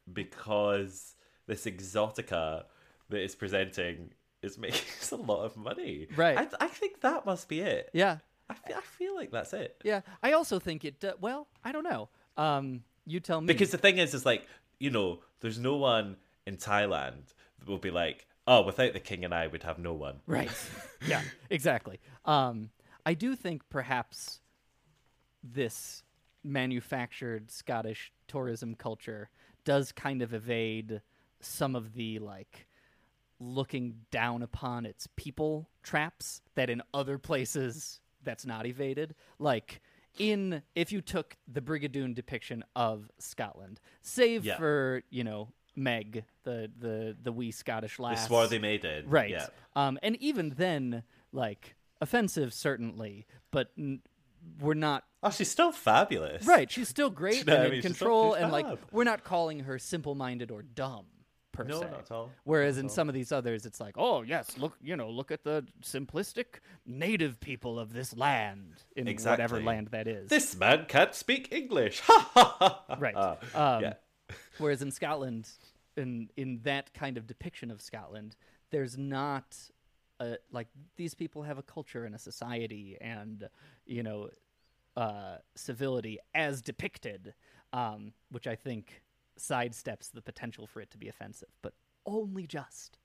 Speaker 10: because this Exotica that is presenting is making us a lot of money.
Speaker 11: Right.
Speaker 10: I think that must be it.
Speaker 11: Yeah.
Speaker 10: I feel like that's it.
Speaker 11: Yeah. I also think it... well, I don't know. You tell me.
Speaker 10: Because the thing is like, you know, there's no one in Thailand that will be like, oh, without the king and I, we'd have no one.
Speaker 11: Right. Yeah, exactly. I do think perhaps this manufactured Scottish tourism culture does kind of evade some of the, like, looking down upon its people traps that in other places that's not evaded. Like, if you took the Brigadoon depiction of Scotland, save for, you know, Meg, the wee Scottish lass.
Speaker 10: The swarthy maiden.
Speaker 11: Right.
Speaker 10: Yeah.
Speaker 11: And even then, like, offensive, certainly, but we're not...
Speaker 10: Oh, she's still fabulous.
Speaker 11: Right, she's still great
Speaker 10: You know
Speaker 11: and
Speaker 10: I mean?
Speaker 11: in
Speaker 10: She's
Speaker 11: control,
Speaker 10: still
Speaker 11: and, like,
Speaker 10: fab.
Speaker 11: we're not calling her simple-minded or dumb, per
Speaker 10: No,
Speaker 11: se.
Speaker 10: not at all.
Speaker 11: Whereas
Speaker 10: Not
Speaker 11: in
Speaker 10: at all.
Speaker 11: some of these others, it's like, oh, yes, look at the simplistic native people of this land, in whatever land that is.
Speaker 10: This man can't speak English.
Speaker 11: Right.
Speaker 10: Yeah.
Speaker 11: Whereas in Scotland, in that kind of depiction of Scotland, there's not like, these people have a culture and a society and, you know, civility as depicted, which I think sidesteps the potential for it to be offensive, but only just.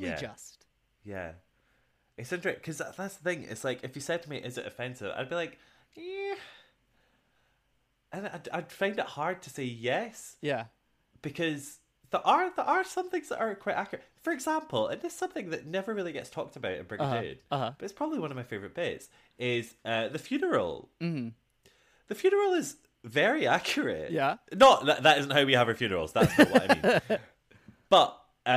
Speaker 10: Yeah. It's interesting because that's the thing. It's like, if you said to me, "Is it offensive?" I'd be like, "Yeah," and I'd find it hard to say yes.
Speaker 11: Yeah,
Speaker 10: because there are some things that are quite accurate. For example, and this is something that never really gets talked about in Brigadoon, but it's probably one of my favorite bits, is the funeral.
Speaker 11: Mm-hmm.
Speaker 10: The funeral is very accurate.
Speaker 11: Yeah.
Speaker 10: Not that isn't how we have our funerals. That's not what I mean. But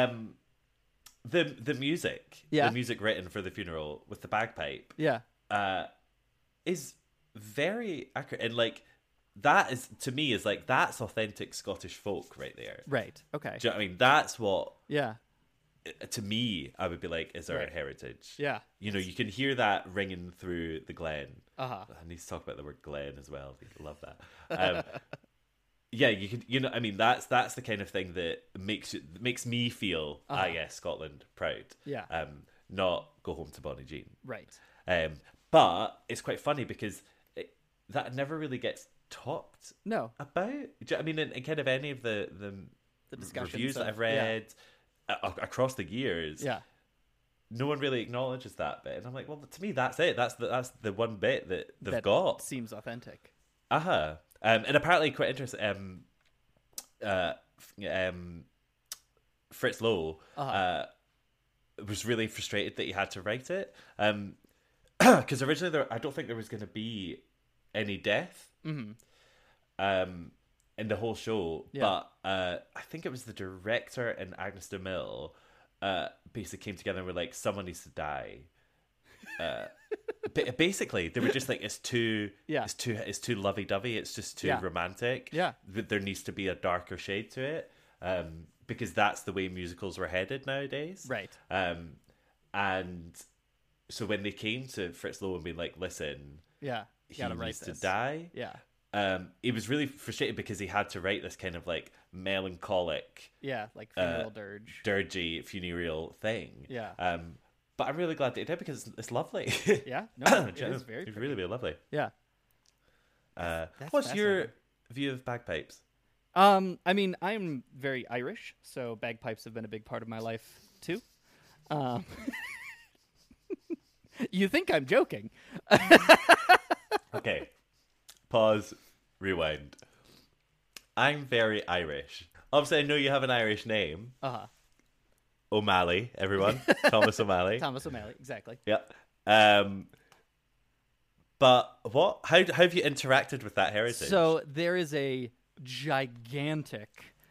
Speaker 10: the music,
Speaker 11: Yeah.
Speaker 10: the music written for the funeral with the bagpipe,
Speaker 11: yeah,
Speaker 10: is very accurate, and like, that is, to me, is like, that's authentic Scottish folk right there.
Speaker 11: right. Okay.
Speaker 10: Do you know what I mean? That's what,
Speaker 11: Yeah,
Speaker 10: to me, I would be like, is our
Speaker 11: Right.
Speaker 10: heritage.
Speaker 11: Yeah.
Speaker 10: You know, you can hear that ringing through the glen.
Speaker 11: Uh-huh.
Speaker 10: I need to talk about the word glen as well. I love that. Yeah, you can. You know, I mean, that's the kind of thing that makes me feel, I guess, Scotland proud.
Speaker 11: Yeah.
Speaker 10: Not go home to Bonnie Jean.
Speaker 11: right.
Speaker 10: But it's quite funny because that never really gets talked
Speaker 11: No.
Speaker 10: about. Do you know what I mean, in kind of any of the
Speaker 11: discussions
Speaker 10: reviews that
Speaker 11: of-
Speaker 10: I've read across the years,
Speaker 11: Yeah.
Speaker 10: no one really acknowledges that bit, and I'm like, well, to me, that's it. That's the one bit that they've
Speaker 11: That
Speaker 10: got.
Speaker 11: seems authentic.
Speaker 10: And apparently quite interesting. Fritz Lowe was really frustrated that he had to write it, because originally I don't think there was going to be any death in the whole show, but I think it was the director and Agnes de Mille basically came together and were like, someone needs to die. Basically, they were just like, it's too lovey-dovey, it's just too romantic.
Speaker 11: Yeah.
Speaker 10: There needs to be a darker shade to it, because that's the way musicals were headed nowadays.
Speaker 11: Right.
Speaker 10: And so when they came to Fritz Lowe and being like, listen,
Speaker 11: Yeah.
Speaker 10: he needs to die.
Speaker 11: Yeah.
Speaker 10: He was really frustrated because he had to write this kind of like melancholic,
Speaker 11: Yeah. Like funeral dirge.
Speaker 10: dirgy, funereal thing.
Speaker 11: Yeah.
Speaker 10: But I'm really glad that he did because it's lovely.
Speaker 11: Yeah. No, it is very
Speaker 10: It's
Speaker 11: pretty.
Speaker 10: really, really lovely.
Speaker 11: Yeah.
Speaker 10: What's your view of bagpipes?
Speaker 11: I mean, I'm very Irish, so bagpipes have been a big part of my life too. You think I'm joking?
Speaker 10: Okay. Pause. Rewind. I'm very Irish. Obviously, I know you have an Irish name. O'Malley, everyone. Thomas O'Malley.
Speaker 11: Thomas O'Malley, exactly.
Speaker 10: Yeah. But what? How have you interacted with that heritage?
Speaker 11: So there is a gigantic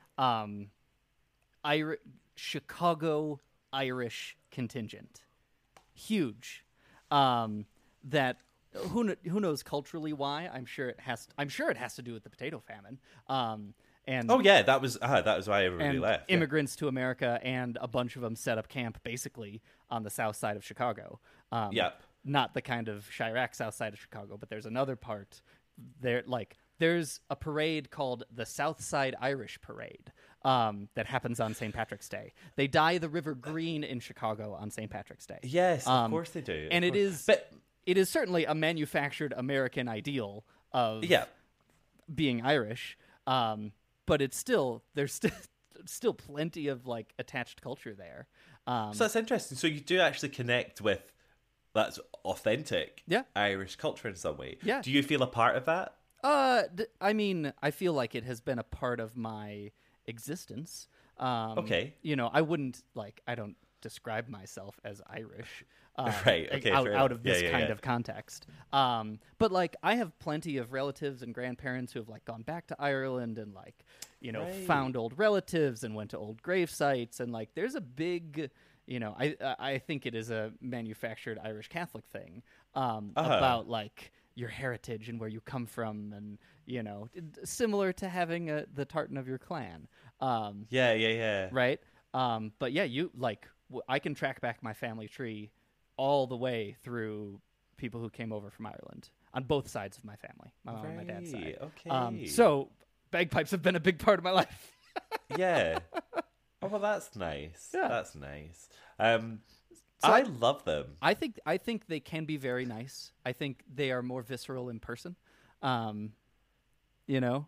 Speaker 11: Chicago Irish contingent, huge. That who knows culturally why? I'm sure it has to do with the potato famine. And
Speaker 10: oh yeah, that was why everybody left. Yeah.
Speaker 11: Immigrants to America, and a bunch of them set up camp basically on the south side of Chicago. Not the kind of Chirac south side of Chicago, but there's another part there. Like, there's a parade called the South Side Irish Parade, that happens on St. Patrick's Day. They dye the river green in Chicago on St. Patrick's Day.
Speaker 10: Yes, of course they do.
Speaker 11: And it is certainly a manufactured American ideal of being Irish, but it's there's still plenty of like attached culture there.
Speaker 10: So that's interesting. So you do actually connect with that's authentic Irish culture in some way.
Speaker 11: Yeah.
Speaker 10: Do you feel a part of that?
Speaker 11: I mean, I feel like it has been a part of my existence.
Speaker 10: Okay.
Speaker 11: You know, I don't describe myself as Irish.
Speaker 10: Right. Okay.
Speaker 11: Out of this kind of context. But like, I have plenty of relatives and grandparents who have like gone back to Ireland and like, you know, found old relatives and went to old grave sites, and like, there's a big, you know, I think it is a manufactured Irish Catholic thing about like your heritage and where you come from, and you know, similar to having the tartan of your clan. Right. But yeah, you like, I can track back my family tree all the way through people who came over from Ireland on both sides of my family, my mom and my dad's side.
Speaker 10: Okay.
Speaker 11: So bagpipes have been a big part of my life.
Speaker 10: Yeah. Oh, well, that's nice.
Speaker 11: Yeah.
Speaker 10: That's nice. I love them.
Speaker 11: I think they can be very nice. I think they are more visceral in person. You know,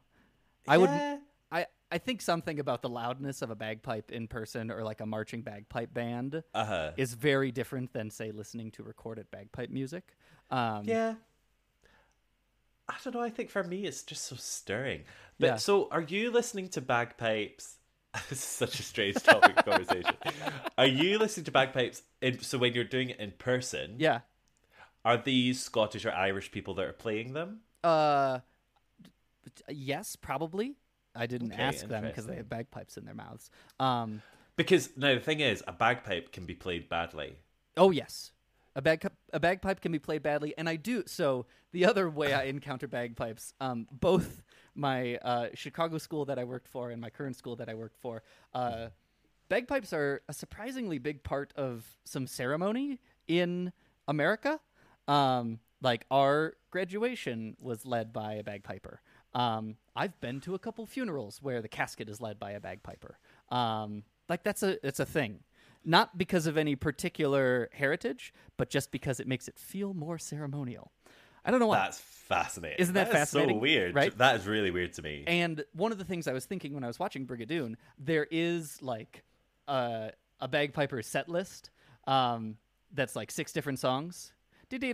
Speaker 11: I think something about the loudness of a bagpipe in person, or like a marching bagpipe band, is very different than, say, listening to recorded bagpipe music.
Speaker 10: Yeah. I don't know. I think for me, it's just so stirring. But so, are you listening to bagpipes? This is such a strange topic of conversation. Are you listening to bagpipes? So when you're doing it in person, are these Scottish or Irish people that are playing them?
Speaker 11: Yes, probably. I didn't ask them because they have bagpipes in their mouths.
Speaker 10: Because now the thing is, a bagpipe can be played badly.
Speaker 11: Oh yes, a bagpipe can be played badly, and I do. So the other way I encounter bagpipes, both my Chicago school that I worked for and my current school that I worked for, bagpipes are a surprisingly big part of some ceremony in America. Like our graduation was led by a bagpiper. I've been to a couple funerals where the casket is led by a bagpiper. Like it's a thing, not because of any particular heritage, but just because it makes it feel more ceremonial. I don't know why.
Speaker 10: That's fascinating.
Speaker 11: Isn't that fascinating?
Speaker 10: So weird,
Speaker 11: right?
Speaker 10: That is really weird to me.
Speaker 11: And one of the things I was thinking when I was watching Brigadoon, there is like a bagpiper set list that's like 6 different songs. Yeah,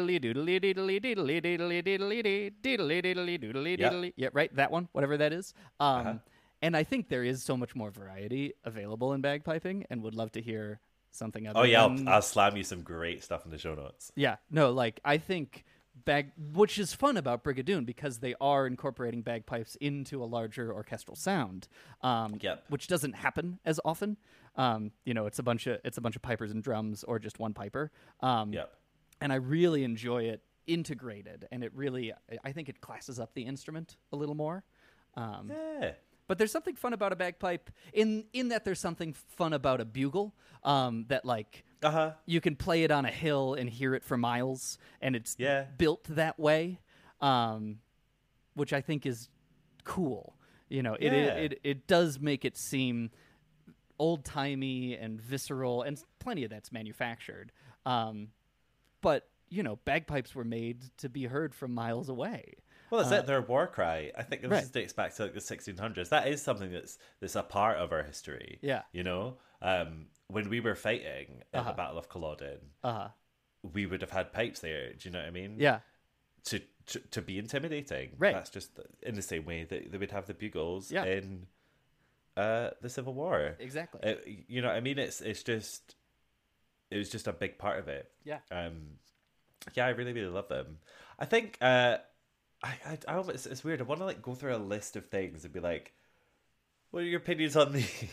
Speaker 11: right, that one, whatever that is. And I think there is so much more variety available in bagpiping, and would love to hear something other than...
Speaker 10: I'll slam you some great stuff in the show notes.
Speaker 11: Yeah, no, like, I think which is fun about Brigadoon, because they are incorporating bagpipes into a larger orchestral sound, which doesn't happen as often. You know, it's a bunch of pipers and drums, or just one piper. And I really enjoy it integrated, and I think it classes up the instrument a little more. But there's something fun about a bagpipe in that there's something fun about a bugle, that like you can play it on a hill and hear it for miles, and it's built that way, which I think is cool. You know, it does make it seem old-timey and visceral, and plenty of that's manufactured. But, you know, bagpipes were made to be heard from miles away.
Speaker 10: Well, that's it. They're a war cry. I think this dates back to like the 1600s. That is something that's a part of our history.
Speaker 11: Yeah.
Speaker 10: You know, when we were fighting at the Battle of Culloden, we would have had pipes there. Do you know what I mean?
Speaker 11: Yeah.
Speaker 10: To be intimidating.
Speaker 11: Right.
Speaker 10: That's just in the same way that they would have the bugles in the Civil War.
Speaker 11: Exactly.
Speaker 10: You know what I mean? It was just a big part of it.
Speaker 11: Yeah.
Speaker 10: I really, really love them. I think it's weird. I want to like go through a list of things and be like, what are your opinions on these?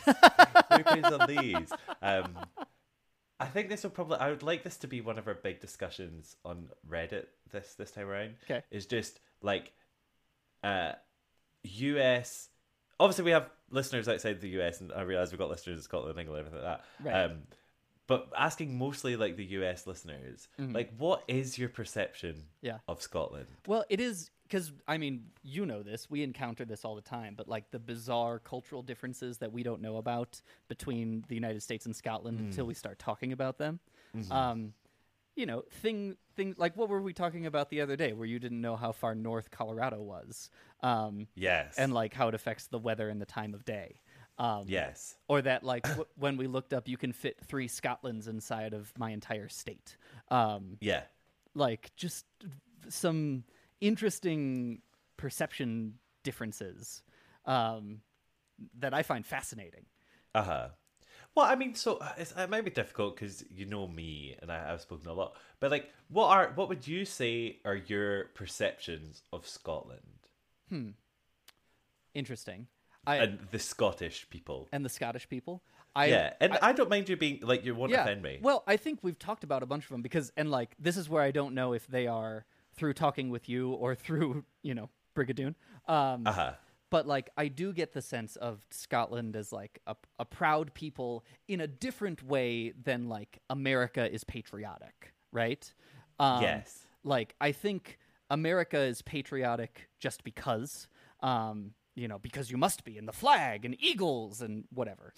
Speaker 10: I think this will probably... I would like this to be one of our big discussions on Reddit this time around.
Speaker 11: Okay.
Speaker 10: It's just like US... Obviously, we have listeners outside the US, and I realise we've got listeners in Scotland and England and everything like that.
Speaker 11: Right.
Speaker 10: But asking mostly like the US listeners, like, what is your perception of Scotland?
Speaker 11: Well, it is because, I mean, you know this, we encounter this all the time, but like the bizarre cultural differences that we don't know about between the United States and Scotland until we start talking about them. You know, things like what were we talking about the other day where you didn't know how far north Colorado was?
Speaker 10: Yes.
Speaker 11: And like how it affects the weather and the time of day.
Speaker 10: Yes.
Speaker 11: Or that like when we looked up, you can fit 3 Scotlands inside of my entire state.
Speaker 10: Yeah.
Speaker 11: Like just some interesting perception differences that I find fascinating.
Speaker 10: Well, I mean, so it might be difficult because you know me and I've spoken a lot. But like, what would you say are your perceptions of Scotland?
Speaker 11: Interesting.
Speaker 10: And the Scottish people.
Speaker 11: And the Scottish people.
Speaker 10: I don't mind you being like, you won't offend me.
Speaker 11: Well, I think we've talked about a bunch of them because, and like, this is where I don't know if they are through talking with you or through, you know, Brigadoon. But like, I do get the sense of Scotland as like a proud people in a different way than like America is patriotic, right?
Speaker 10: Yes.
Speaker 11: Like, I think America is patriotic just because, you know, because you must be, and the flag and eagles and whatever.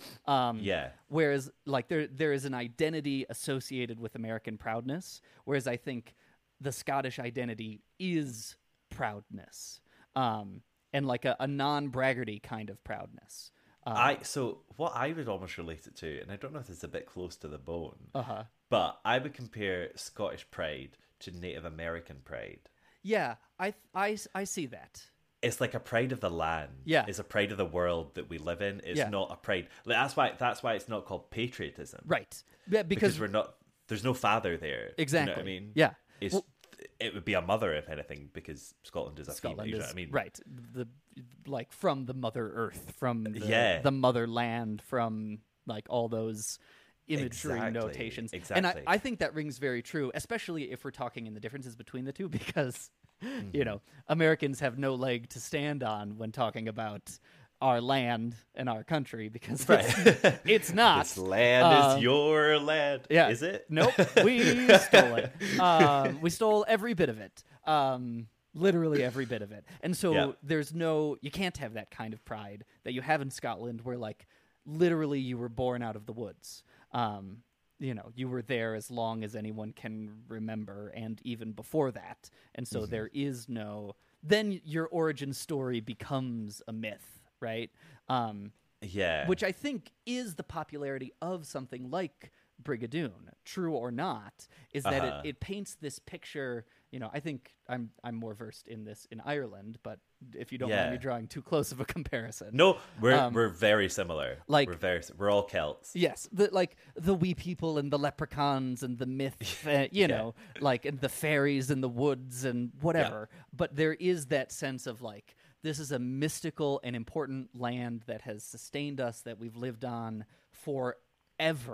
Speaker 11: Whereas like there is an identity associated with American proudness, whereas I think the Scottish identity is proudness. And like a non-braggarty kind of proudness.
Speaker 10: So what I would almost relate it to, and I don't know if it's a bit close to the bone, but I would compare Scottish pride to Native American pride.
Speaker 11: Yeah, I see that.
Speaker 10: It's like a pride of the land.
Speaker 11: Yeah,
Speaker 10: it's a pride of the world that we live in. It's not a pride. Like, that's why it's not called patriotism.
Speaker 11: Right. Yeah, because
Speaker 10: we're not. There's no father there.
Speaker 11: Exactly.
Speaker 10: You know what I mean?
Speaker 11: Yeah.
Speaker 10: It would be a mother, if anything, because Scotland is a female. You know what I mean?
Speaker 11: Right. Like from the Mother Earth, from the motherland, from like all those imagery notations.
Speaker 10: Exactly.
Speaker 11: And I think that rings very true, especially if we're talking in the differences between the two, because you know, Americans have no leg to stand on when talking about our land and our country, because it's not.
Speaker 10: This land is your land.
Speaker 11: Yeah.
Speaker 10: Is it?
Speaker 11: Nope. We stole it. We stole every bit of it. Literally every bit of it. And so you can't have that kind of pride that you have in Scotland, where like literally you were born out of the woods. You know, you were there as long as anyone can remember, and even before that. And so there is then your origin story becomes a myth. Right? Which I think is the popularity of something like Brigadoon, true or not, is that it paints this picture. You know, I think I'm more versed in this in Ireland, but if you don't mind me drawing too close of a comparison.
Speaker 10: No, we're very similar.
Speaker 11: Like,
Speaker 10: we're all Celts.
Speaker 11: Yes, the wee people and the leprechauns and the myth, you know, like, and the fairies in the woods and whatever. But there is that sense of like, this is a mystical and important land that has sustained us, that we've lived on forever.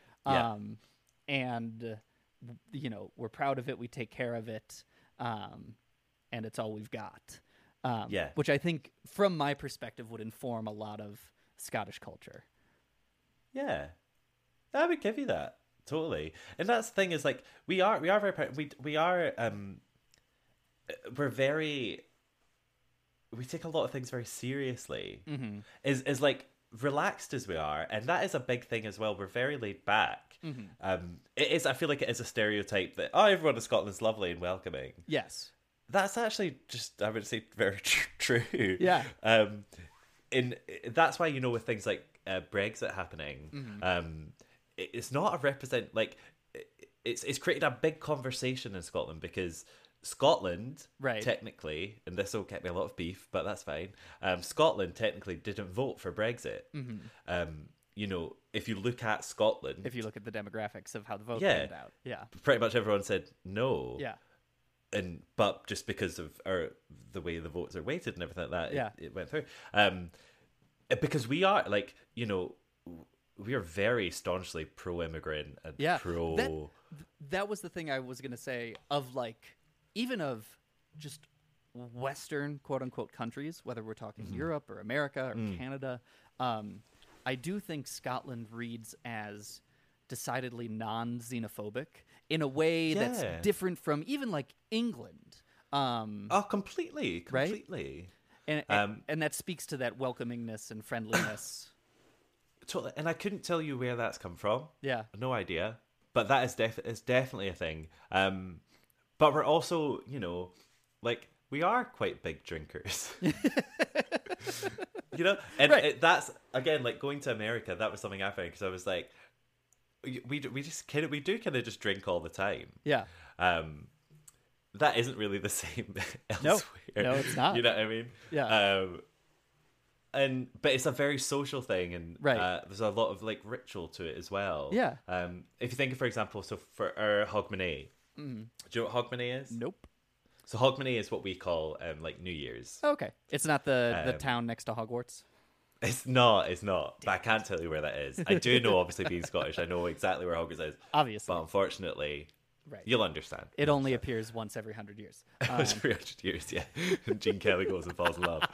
Speaker 11: And, you know, we're proud of it. We take care of it. And it's all we've got. Which I think, from my perspective, would inform a lot of Scottish culture.
Speaker 10: Yeah. I would give you that. Totally. And that's the thing, is like, we are very proud. We're very... We take a lot of things very seriously. Is like, relaxed as we are, and that is a big thing as well. We're very laid back. It is. I feel like it is a stereotype that everyone in Scotland's lovely and welcoming.
Speaker 11: Yes,
Speaker 10: that's actually just, I would say, very true.
Speaker 11: Yeah.
Speaker 10: And that's why, you know, with things like Brexit happening, it's not it's created a big conversation in Scotland, because Scotland, technically, and this will get me a lot of beef, but that's fine. Scotland technically didn't vote for Brexit. You know, if you look at Scotland,
Speaker 11: if you look at the demographics of how the vote turned out,
Speaker 10: pretty much everyone said no.
Speaker 11: Yeah,
Speaker 10: but just because of the way the votes are weighted and everything like that, it went through. Because we are, like, you know, we are very staunchly pro-immigrant and pro.
Speaker 11: That was the thing I was going to say, of like, even of just Western quote-unquote countries, whether we're talking Europe or America or Canada, I do think Scotland reads as decidedly non-xenophobic in a way that's different from even like England.
Speaker 10: Completely.
Speaker 11: Right? And that speaks to that welcomingness and friendliness.
Speaker 10: Totally. And I couldn't tell you where that's come from.
Speaker 11: Yeah.
Speaker 10: No idea. But that is definitely a thing. But we're also, like, we are quite big drinkers. And that's, again, like going to America, that was something I found, because I was like, we do kind of just drink all the time.
Speaker 11: Yeah.
Speaker 10: That isn't really the same elsewhere.
Speaker 11: No, it's not.
Speaker 10: You know what I mean?
Speaker 11: Yeah.
Speaker 10: But it's a very social thing, and
Speaker 11: right.
Speaker 10: There's a lot of like ritual to it as well.
Speaker 11: Yeah.
Speaker 10: If you think, for example, so for our Hogmanay, do you know what Hogmanay is?
Speaker 11: Nope.
Speaker 10: So Hogmanay is what we call like New Year's.
Speaker 11: Okay, it's not the town next to Hogwarts.
Speaker 10: It's not. But I can't tell you where that is. I do know, obviously, being Scottish, I know exactly where Hogwarts is.
Speaker 11: Obviously,
Speaker 10: but unfortunately.
Speaker 11: Right.
Speaker 10: You'll understand.
Speaker 11: It only appears once every 100 years.
Speaker 10: Once every 100 years, yeah. Gene Kelly goes and falls in love.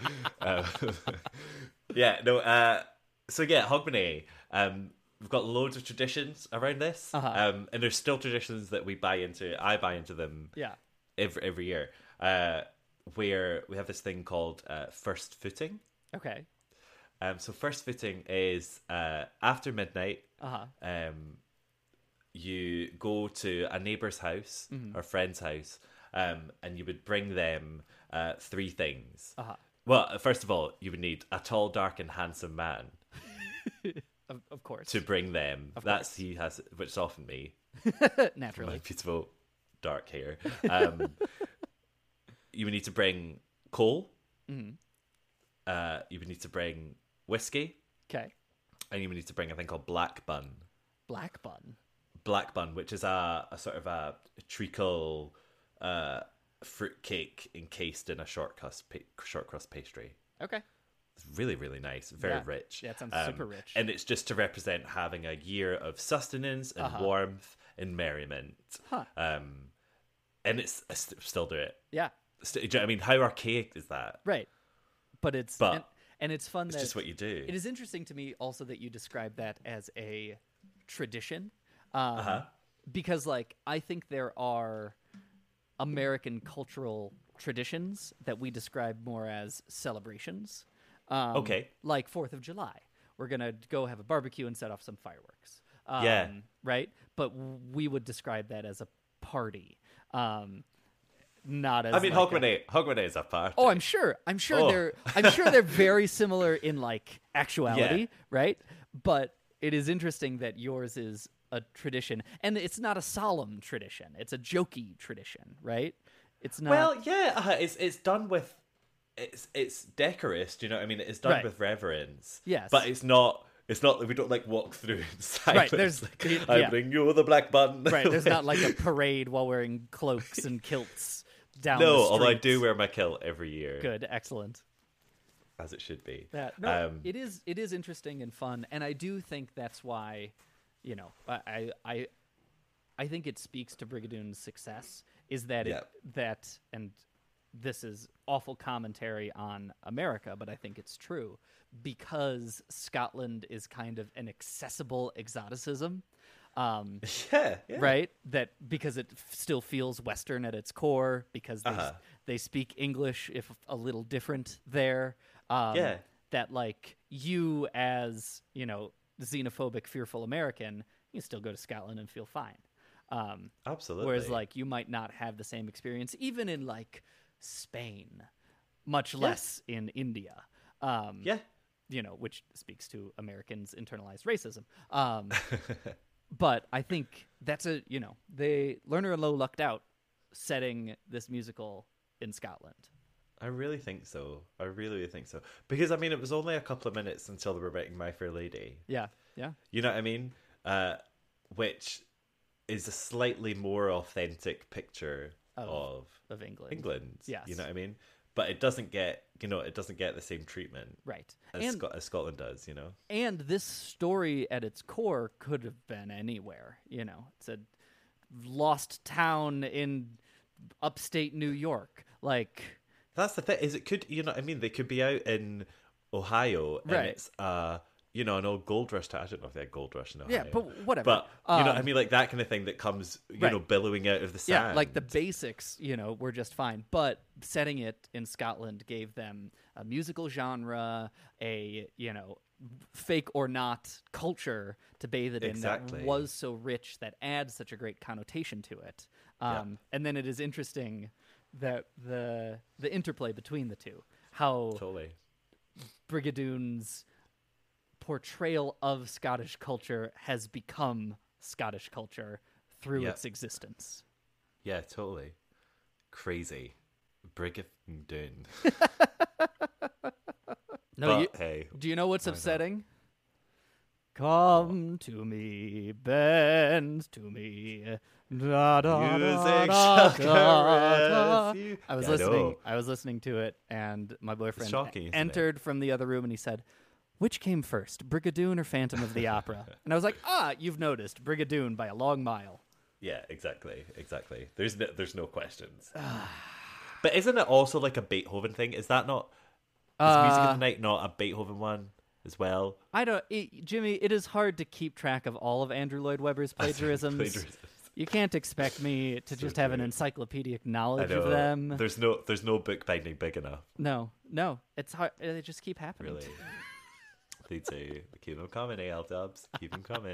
Speaker 10: So yeah, Hogmanay. We've got loads of traditions around this. And there's still traditions that we buy into. I buy into them every year. Where we have this thing called first footing.
Speaker 11: Okay.
Speaker 10: So first footing is after midnight. You go to a neighbour's house or friend's house, and you would bring them 3 things. Well, first of all, you would need a tall, dark, and handsome man.
Speaker 11: Of course.
Speaker 10: To bring them. He has, which is often me.
Speaker 11: Naturally.
Speaker 10: My beautiful dark hair. You would need to bring coal. You would need to bring whiskey.
Speaker 11: Okay.
Speaker 10: And you would need to bring a thing called black bun.
Speaker 11: Black bun?
Speaker 10: Black bun, which is a sort of a treacle fruit cake encased in a short crust pastry.
Speaker 11: Okay.
Speaker 10: It's really, really nice. Very rich.
Speaker 11: Yeah, it sounds super rich.
Speaker 10: And it's just to represent having a year of sustenance and warmth and merriment. And it's I still do it.
Speaker 11: Yeah.
Speaker 10: I mean, how archaic is that?
Speaker 11: Right. But it's and it's fun.
Speaker 10: It's
Speaker 11: that
Speaker 10: just what you do.
Speaker 11: It is interesting to me also that you describe that as a tradition. Because, like, I think there are American cultural traditions that we describe more as celebrations.
Speaker 10: Okay.
Speaker 11: Like 4th of July. We're going to go have a barbecue and set off some fireworks. Right? But we would describe that as a party. Not as
Speaker 10: Hogmanay is a party.
Speaker 11: Oh, I'm sure they're very similar in like actuality, right? But it is interesting that yours is a tradition, and it's not a solemn tradition. It's a jokey tradition, right? It's not.
Speaker 10: Well, yeah, it's done with it's decorous. Do you know what I mean? It's done with reverence.
Speaker 11: Yes,
Speaker 10: but it's not. It's not like we don't like walk through in silence.
Speaker 11: Right, there's
Speaker 10: I bring you the black button.
Speaker 11: Right, there's not like a parade while wearing cloaks and kilts down the
Speaker 10: streets.
Speaker 11: No,
Speaker 10: although I do wear my kilt every year.
Speaker 11: Good, excellent.
Speaker 10: As it should be.
Speaker 11: It is interesting and fun, and I do think that's why, I think it speaks to Brigadoon's success is that and this is awful commentary on America, but I think it's true because Scotland is kind of an accessible exoticism. Right? That because it still feels Western at its core, because they speak English, if a little different there. That like you as, xenophobic, fearful American, you still go to Scotland and feel fine.
Speaker 10: Absolutely.
Speaker 11: Whereas like you might not have the same experience even in like Spain, much less in India. Which speaks to Americans' internalized racism. But I think that's Lerner and Loewe lucked out setting this musical in Scotland.
Speaker 10: I really think so. Because, I mean, it was only a couple of minutes until they were writing My Fair Lady.
Speaker 11: Yeah.
Speaker 10: You know what I mean? Which is a slightly more authentic picture of England.
Speaker 11: Yes.
Speaker 10: You know what I mean? But it doesn't get, the same treatment.
Speaker 11: Right.
Speaker 10: As Scotland does,
Speaker 11: And this story at its core could have been anywhere, It's a lost town in upstate New York. Like...
Speaker 10: That's the thing, is it could, they could be out in Ohio and it's a you know, an old Gold Rush. I don't know if they had Gold Rush in Ohio.
Speaker 11: Yeah, but whatever.
Speaker 10: But you know, I mean, like that kind of thing that comes, you know, billowing out of the sand.
Speaker 11: Yeah, like the basics, you know, were just fine. But setting it in Scotland gave them a musical genre, a, you know, fake or not culture to bathe it in that was so rich, that adds such a great connotation to it. And then it is interesting that the interplay between the two, how Brigadoon's portrayal of Scottish culture has become Scottish culture through its existence.
Speaker 10: Yeah, totally. Crazy. Brigadoon.
Speaker 11: No,
Speaker 10: but, hey,
Speaker 11: do you know what's upsetting? Come to me, bend to me. Da, da,
Speaker 10: music
Speaker 11: da,
Speaker 10: shall
Speaker 11: da,
Speaker 10: caress you.
Speaker 11: I was listening to it, and my boyfriend entered from the other room, and he said, "Which came first, Brigadoon or Phantom of the Opera?" And I was like, you've noticed, Brigadoon by a long mile.
Speaker 10: Yeah, exactly. There's no questions. But isn't it also like a Beethoven thing? Is that not? Is Music of the Night not a Beethoven one as well?
Speaker 11: Jimmy, it is hard to keep track of all of Andrew Lloyd Webber's plagiarisms. You can't expect me to just have an encyclopedic knowledge of them.
Speaker 10: There's no book binding big enough.
Speaker 11: No, it's hard. They just keep happening.
Speaker 10: Really, they do. Keep them coming, AL Dubs. Keep them coming.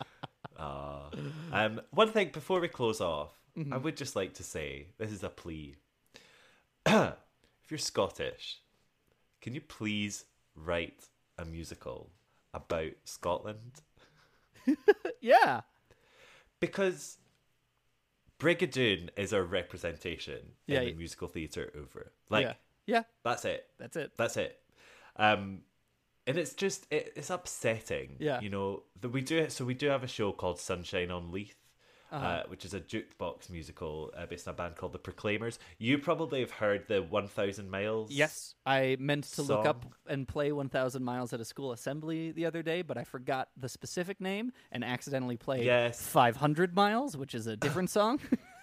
Speaker 10: One thing before we close off, I would just like to say this is a plea. If you're Scottish, can you please write a musical about Scotland?
Speaker 11: Yeah.
Speaker 10: Because Brigadoon is a representation in the musical theatre over. Like, that's it. That's it. And it's just, it's upsetting.
Speaker 11: Yeah.
Speaker 10: You know, that we do have a show called Sunshine on Leith. Which is a jukebox musical based on a band called The Proclaimers. You probably have heard the 1,000 Miles.
Speaker 11: Yes, I meant to look up and play 1,000 Miles at a school assembly the other day, but I forgot the specific name and accidentally played 500 Miles, which is a different song.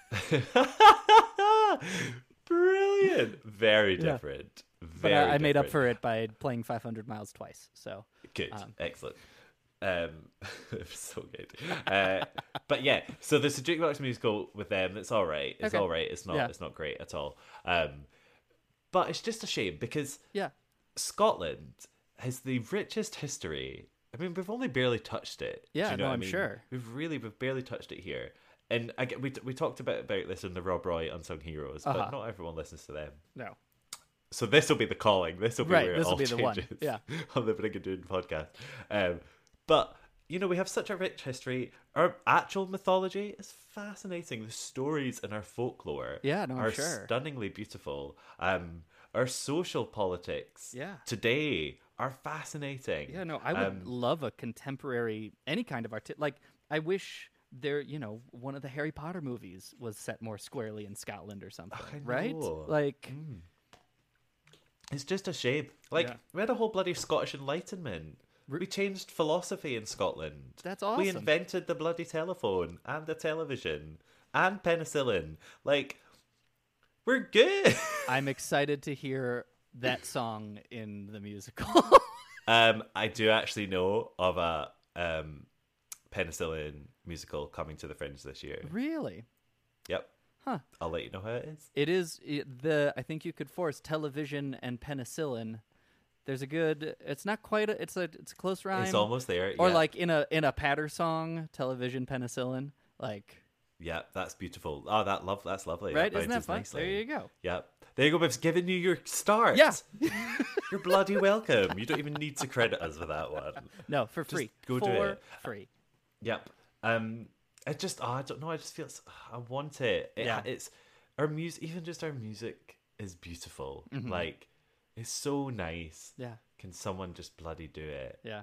Speaker 10: Brilliant. Very different.
Speaker 11: But I made up for it by playing 500 Miles twice. So
Speaker 10: good. Excellent. So good. But yeah, so there's a jukebox musical with them. It's all right. It's all right. It's not great at all. But it's just a shame because Scotland has the richest history. I mean, we've only barely touched it.
Speaker 11: Yeah,
Speaker 10: you know
Speaker 11: I'm sure.
Speaker 10: We've barely touched it here. And we talked about this in the Rob Roy Unsung Heroes, but not everyone listens to them.
Speaker 11: No.
Speaker 10: So this will be the calling. This will be where it all changes.
Speaker 11: One. Yeah.
Speaker 10: On the Brigadoon podcast. But, you know, we have such a rich history. Our actual mythology is fascinating. The stories in our folklore are stunningly beautiful. Our social politics today are fascinating.
Speaker 11: Yeah, no, I would love a contemporary, any kind of art. Like, I wish one of the Harry Potter movies was set more squarely in Scotland or something, right? Like...
Speaker 10: It's just a shame. Like, we had a whole bloody Scottish Enlightenment. We changed philosophy in Scotland.
Speaker 11: That's awesome.
Speaker 10: We invented the bloody telephone and the television and penicillin. Like, we're good.
Speaker 11: I'm excited to hear that song in the musical.
Speaker 10: I do actually know of a penicillin musical coming to the Fringe this year.
Speaker 11: Really?
Speaker 10: Yep.
Speaker 11: Huh.
Speaker 10: I'll let you know how it is.
Speaker 11: It is I think you could force television and penicillin. There's a good. It's not quite. It's a close rhyme.
Speaker 10: It's almost there.
Speaker 11: Or like in a patter song, television, penicillin. Like.
Speaker 10: Yeah, that's beautiful. Oh, that's lovely.
Speaker 11: Right?
Speaker 10: That
Speaker 11: Isn't that fun?
Speaker 10: nicely.
Speaker 11: There you go.
Speaker 10: Yeah. There you go. We've given you your start.
Speaker 11: Yeah.
Speaker 10: You're bloody welcome. You don't even need to credit us for that one.
Speaker 11: No, for free.
Speaker 10: Just go do it.
Speaker 11: Free.
Speaker 10: Yep. I don't know. I just feel I want it. It's our music. Even just our music is beautiful.
Speaker 11: Mm-hmm.
Speaker 10: Like, it's so nice.
Speaker 11: Yeah.
Speaker 10: Can someone just bloody do it?
Speaker 11: Yeah.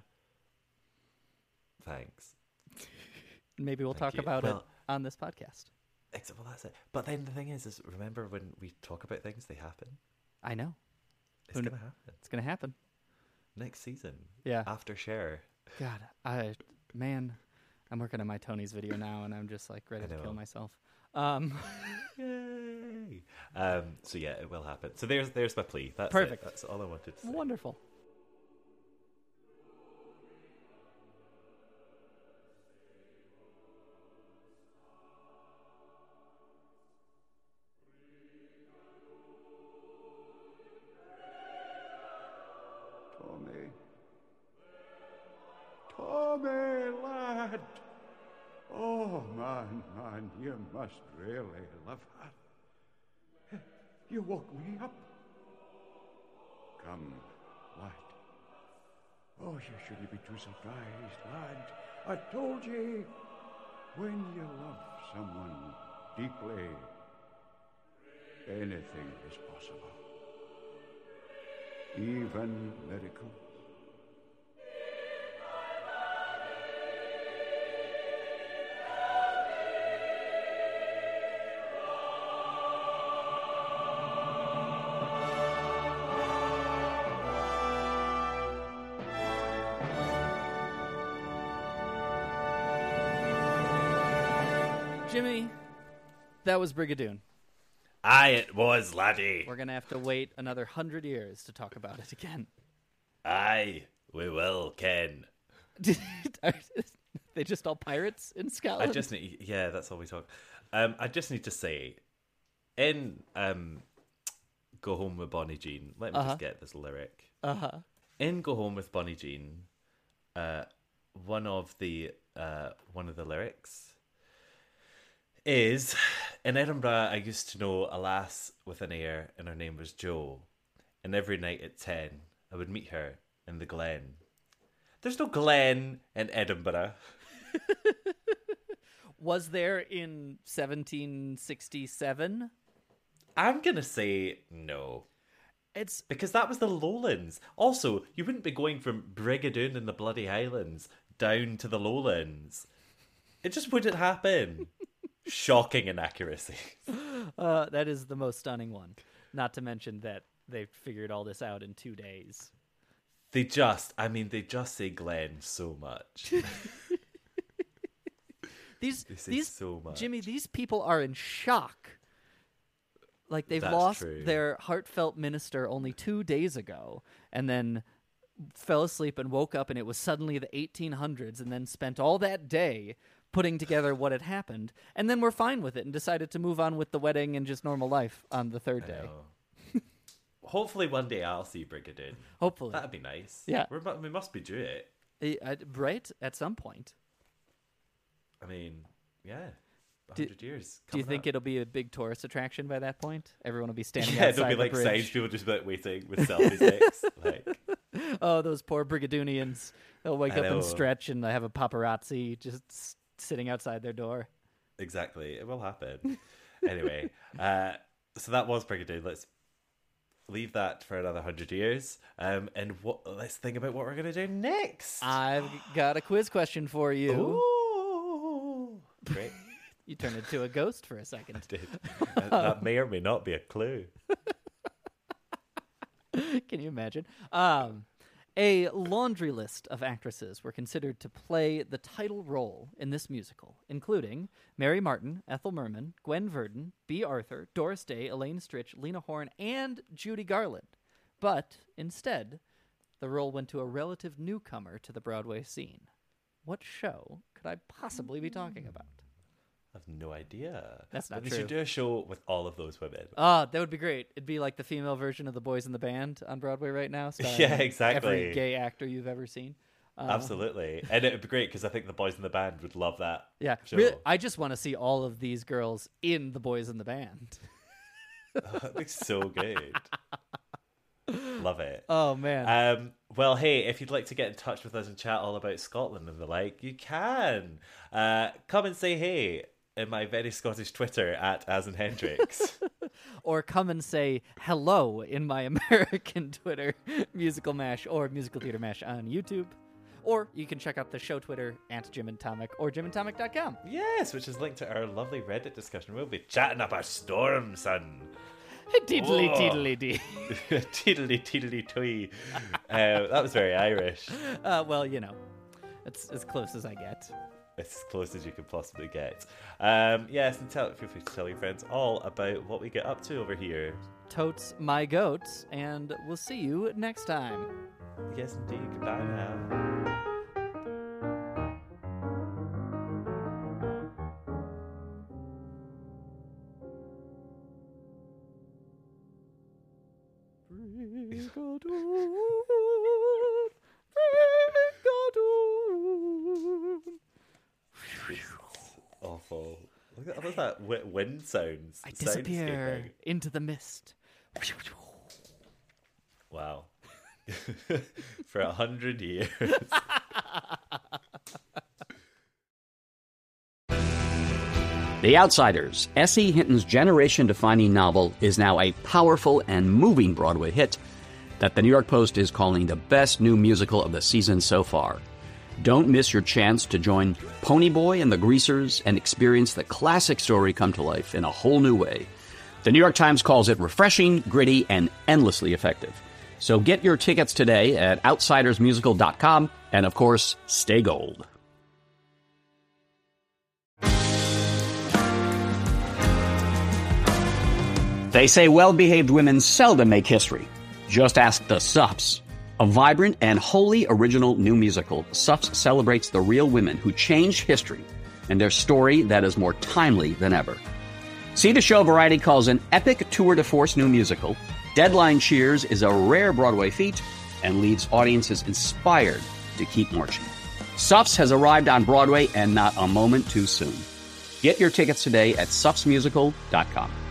Speaker 10: Thanks.
Speaker 11: Maybe we'll talk about it on this podcast.
Speaker 10: Well, that's it. But then the thing is remember when we talk about things, they happen.
Speaker 11: I know.
Speaker 10: It's gonna happen.
Speaker 11: It's gonna happen
Speaker 10: next season.
Speaker 11: Yeah.
Speaker 10: After Cher.
Speaker 11: God, I'm working on my Tony's video now, and I'm just like ready to kill myself.
Speaker 10: Yay! So yeah, it will happen. So there's my plea. That's
Speaker 11: perfect.
Speaker 10: That's all I wanted to say.
Speaker 11: Wonderful.
Speaker 4: You must really love her. You woke me up. Come, lad. Oh, you shouldn't be too surprised, lad. I told you, when you love someone deeply, anything is possible. Even miracles.
Speaker 11: Jimmy, that was Brigadoon.
Speaker 10: Aye, it was, laddie.
Speaker 11: We're going to have to wait another 100 years to talk about it again.
Speaker 10: Aye, we will, Ken.
Speaker 11: Are they just all pirates in Scotland?
Speaker 10: Yeah, that's all we talk. I just need to say, in Go Home with Bonnie Jean, let me just get this lyric. In Go Home with Bonnie Jean, one of the lyrics is, in Edinburgh, I used to know a lass with an air, and her name was Jo. And every night at 10, I would meet her in the Glen. There's no Glen in Edinburgh.
Speaker 11: Was there in 1767?
Speaker 10: I'm going to say no.
Speaker 11: It's
Speaker 10: because that was the Lowlands. Also, you wouldn't be going from Brigadoon in the bloody Highlands down to the Lowlands. It just wouldn't happen. Shocking inaccuracy.
Speaker 11: That is the most stunning one. Not to mention that they figured all this out in 2 days.
Speaker 10: They just say Glen so much.
Speaker 11: These
Speaker 10: so much.
Speaker 11: Jimmy, these people are in shock. Like they've
Speaker 10: That's
Speaker 11: lost
Speaker 10: true.
Speaker 11: their heartfelt minister only 2 days ago, and then fell asleep and woke up and it was suddenly the 1800s, and then spent all that day putting together what had happened, and then we're fine with it and decided to move on with the wedding and just normal life on the third day.
Speaker 10: Hopefully one day I'll see Brigadoon.
Speaker 11: Hopefully.
Speaker 10: That'd be nice.
Speaker 11: Yeah.
Speaker 10: We must be due it.
Speaker 11: Right? At some point.
Speaker 10: I mean, yeah. 100 years.
Speaker 11: Do you think it'll be a big tourist attraction by that point? Everyone will be standing
Speaker 10: outside
Speaker 11: outside
Speaker 10: there'll be like
Speaker 11: the bridge.
Speaker 10: signs, people just like waiting with selfie sticks. Like,
Speaker 11: oh, those poor Brigadoonians. They'll wake up and stretch, and they have a paparazzi just sitting outside their door.
Speaker 10: Exactly. It will happen. Anyway, so that was Brigadoon. Let's leave that for another 100 years. And let's think about what we're going to do next.
Speaker 11: I've got a quiz question for you.
Speaker 10: Ooh. Great.
Speaker 11: You turned into a ghost for a second.
Speaker 10: I did. That may or may not be a clue.
Speaker 11: Can you imagine? A laundry list of actresses were considered to play the title role in this musical, including Mary Martin, Ethel Merman, Gwen Verdon, Bea Arthur, Doris Day, Elaine Stritch, Lena Horne, and Judy Garland. But instead, the role went to a relative newcomer to the Broadway scene. What show could I possibly be talking about?
Speaker 10: I have no idea.
Speaker 11: That's not
Speaker 10: true.
Speaker 11: true.
Speaker 10: We should do a show with all of those women.
Speaker 11: That would be great. It'd be like the female version of The Boys in the Band on Broadway right now.
Speaker 10: Yeah, exactly.
Speaker 11: Every gay actor you've ever seen.
Speaker 10: Absolutely. And it would be great because I think the Boys in the Band would love that
Speaker 11: show. Really, I just want to see all of these girls in The Boys in the Band.
Speaker 10: That'd be so good. Love it.
Speaker 11: Oh, man.
Speaker 10: Well, hey, if you'd like to get in touch with us and chat all about Scotland and the like, you can. Come and say hey in my very Scottish Twitter at @AsInHendrix.
Speaker 11: Or come and say hello in my American Twitter, Musical Mash, or Musical Theater Mash on YouTube. Or you can check out the show Twitter @JimandTomic or JimandTomic.com.
Speaker 10: Yes, which is linked to our lovely Reddit discussion. We'll be chatting up a storm, son.
Speaker 11: Teedly teedly dee.
Speaker 10: Teedly teedly twee. That was very Irish.
Speaker 11: Well, you know, it's as close as I get.
Speaker 10: It's as close as you could possibly get. Yes, and feel free to tell your friends all about what we get up to over here.
Speaker 11: Totes my goats, and we'll see you next time.
Speaker 10: Yes, indeed. Goodbye now. Awful. Look at What was that wind sounds?
Speaker 11: I disappear into the mist.
Speaker 10: Wow. For 100 years.
Speaker 3: The Outsiders, S.E. Hinton's generation-defining novel, is now a powerful and moving Broadway hit that the New York Post is calling the best new musical of the season so far. Don't miss your chance to join Ponyboy and the Greasers and experience the classic story come to life in a whole new way. The New York Times calls it refreshing, gritty, and endlessly effective. So get your tickets today at outsidersmusical.com, and of course, stay gold. They say well-behaved women seldom make history. Just ask the Suffs. A vibrant and wholly original new musical, Suffs celebrates the real women who changed history and their story that is more timely than ever. See the show Variety calls an epic tour de force new musical. Deadline cheers is a rare Broadway feat and leaves audiences inspired to keep marching. Suffs has arrived on Broadway and not a moment too soon. Get your tickets today at suffsmusical.com.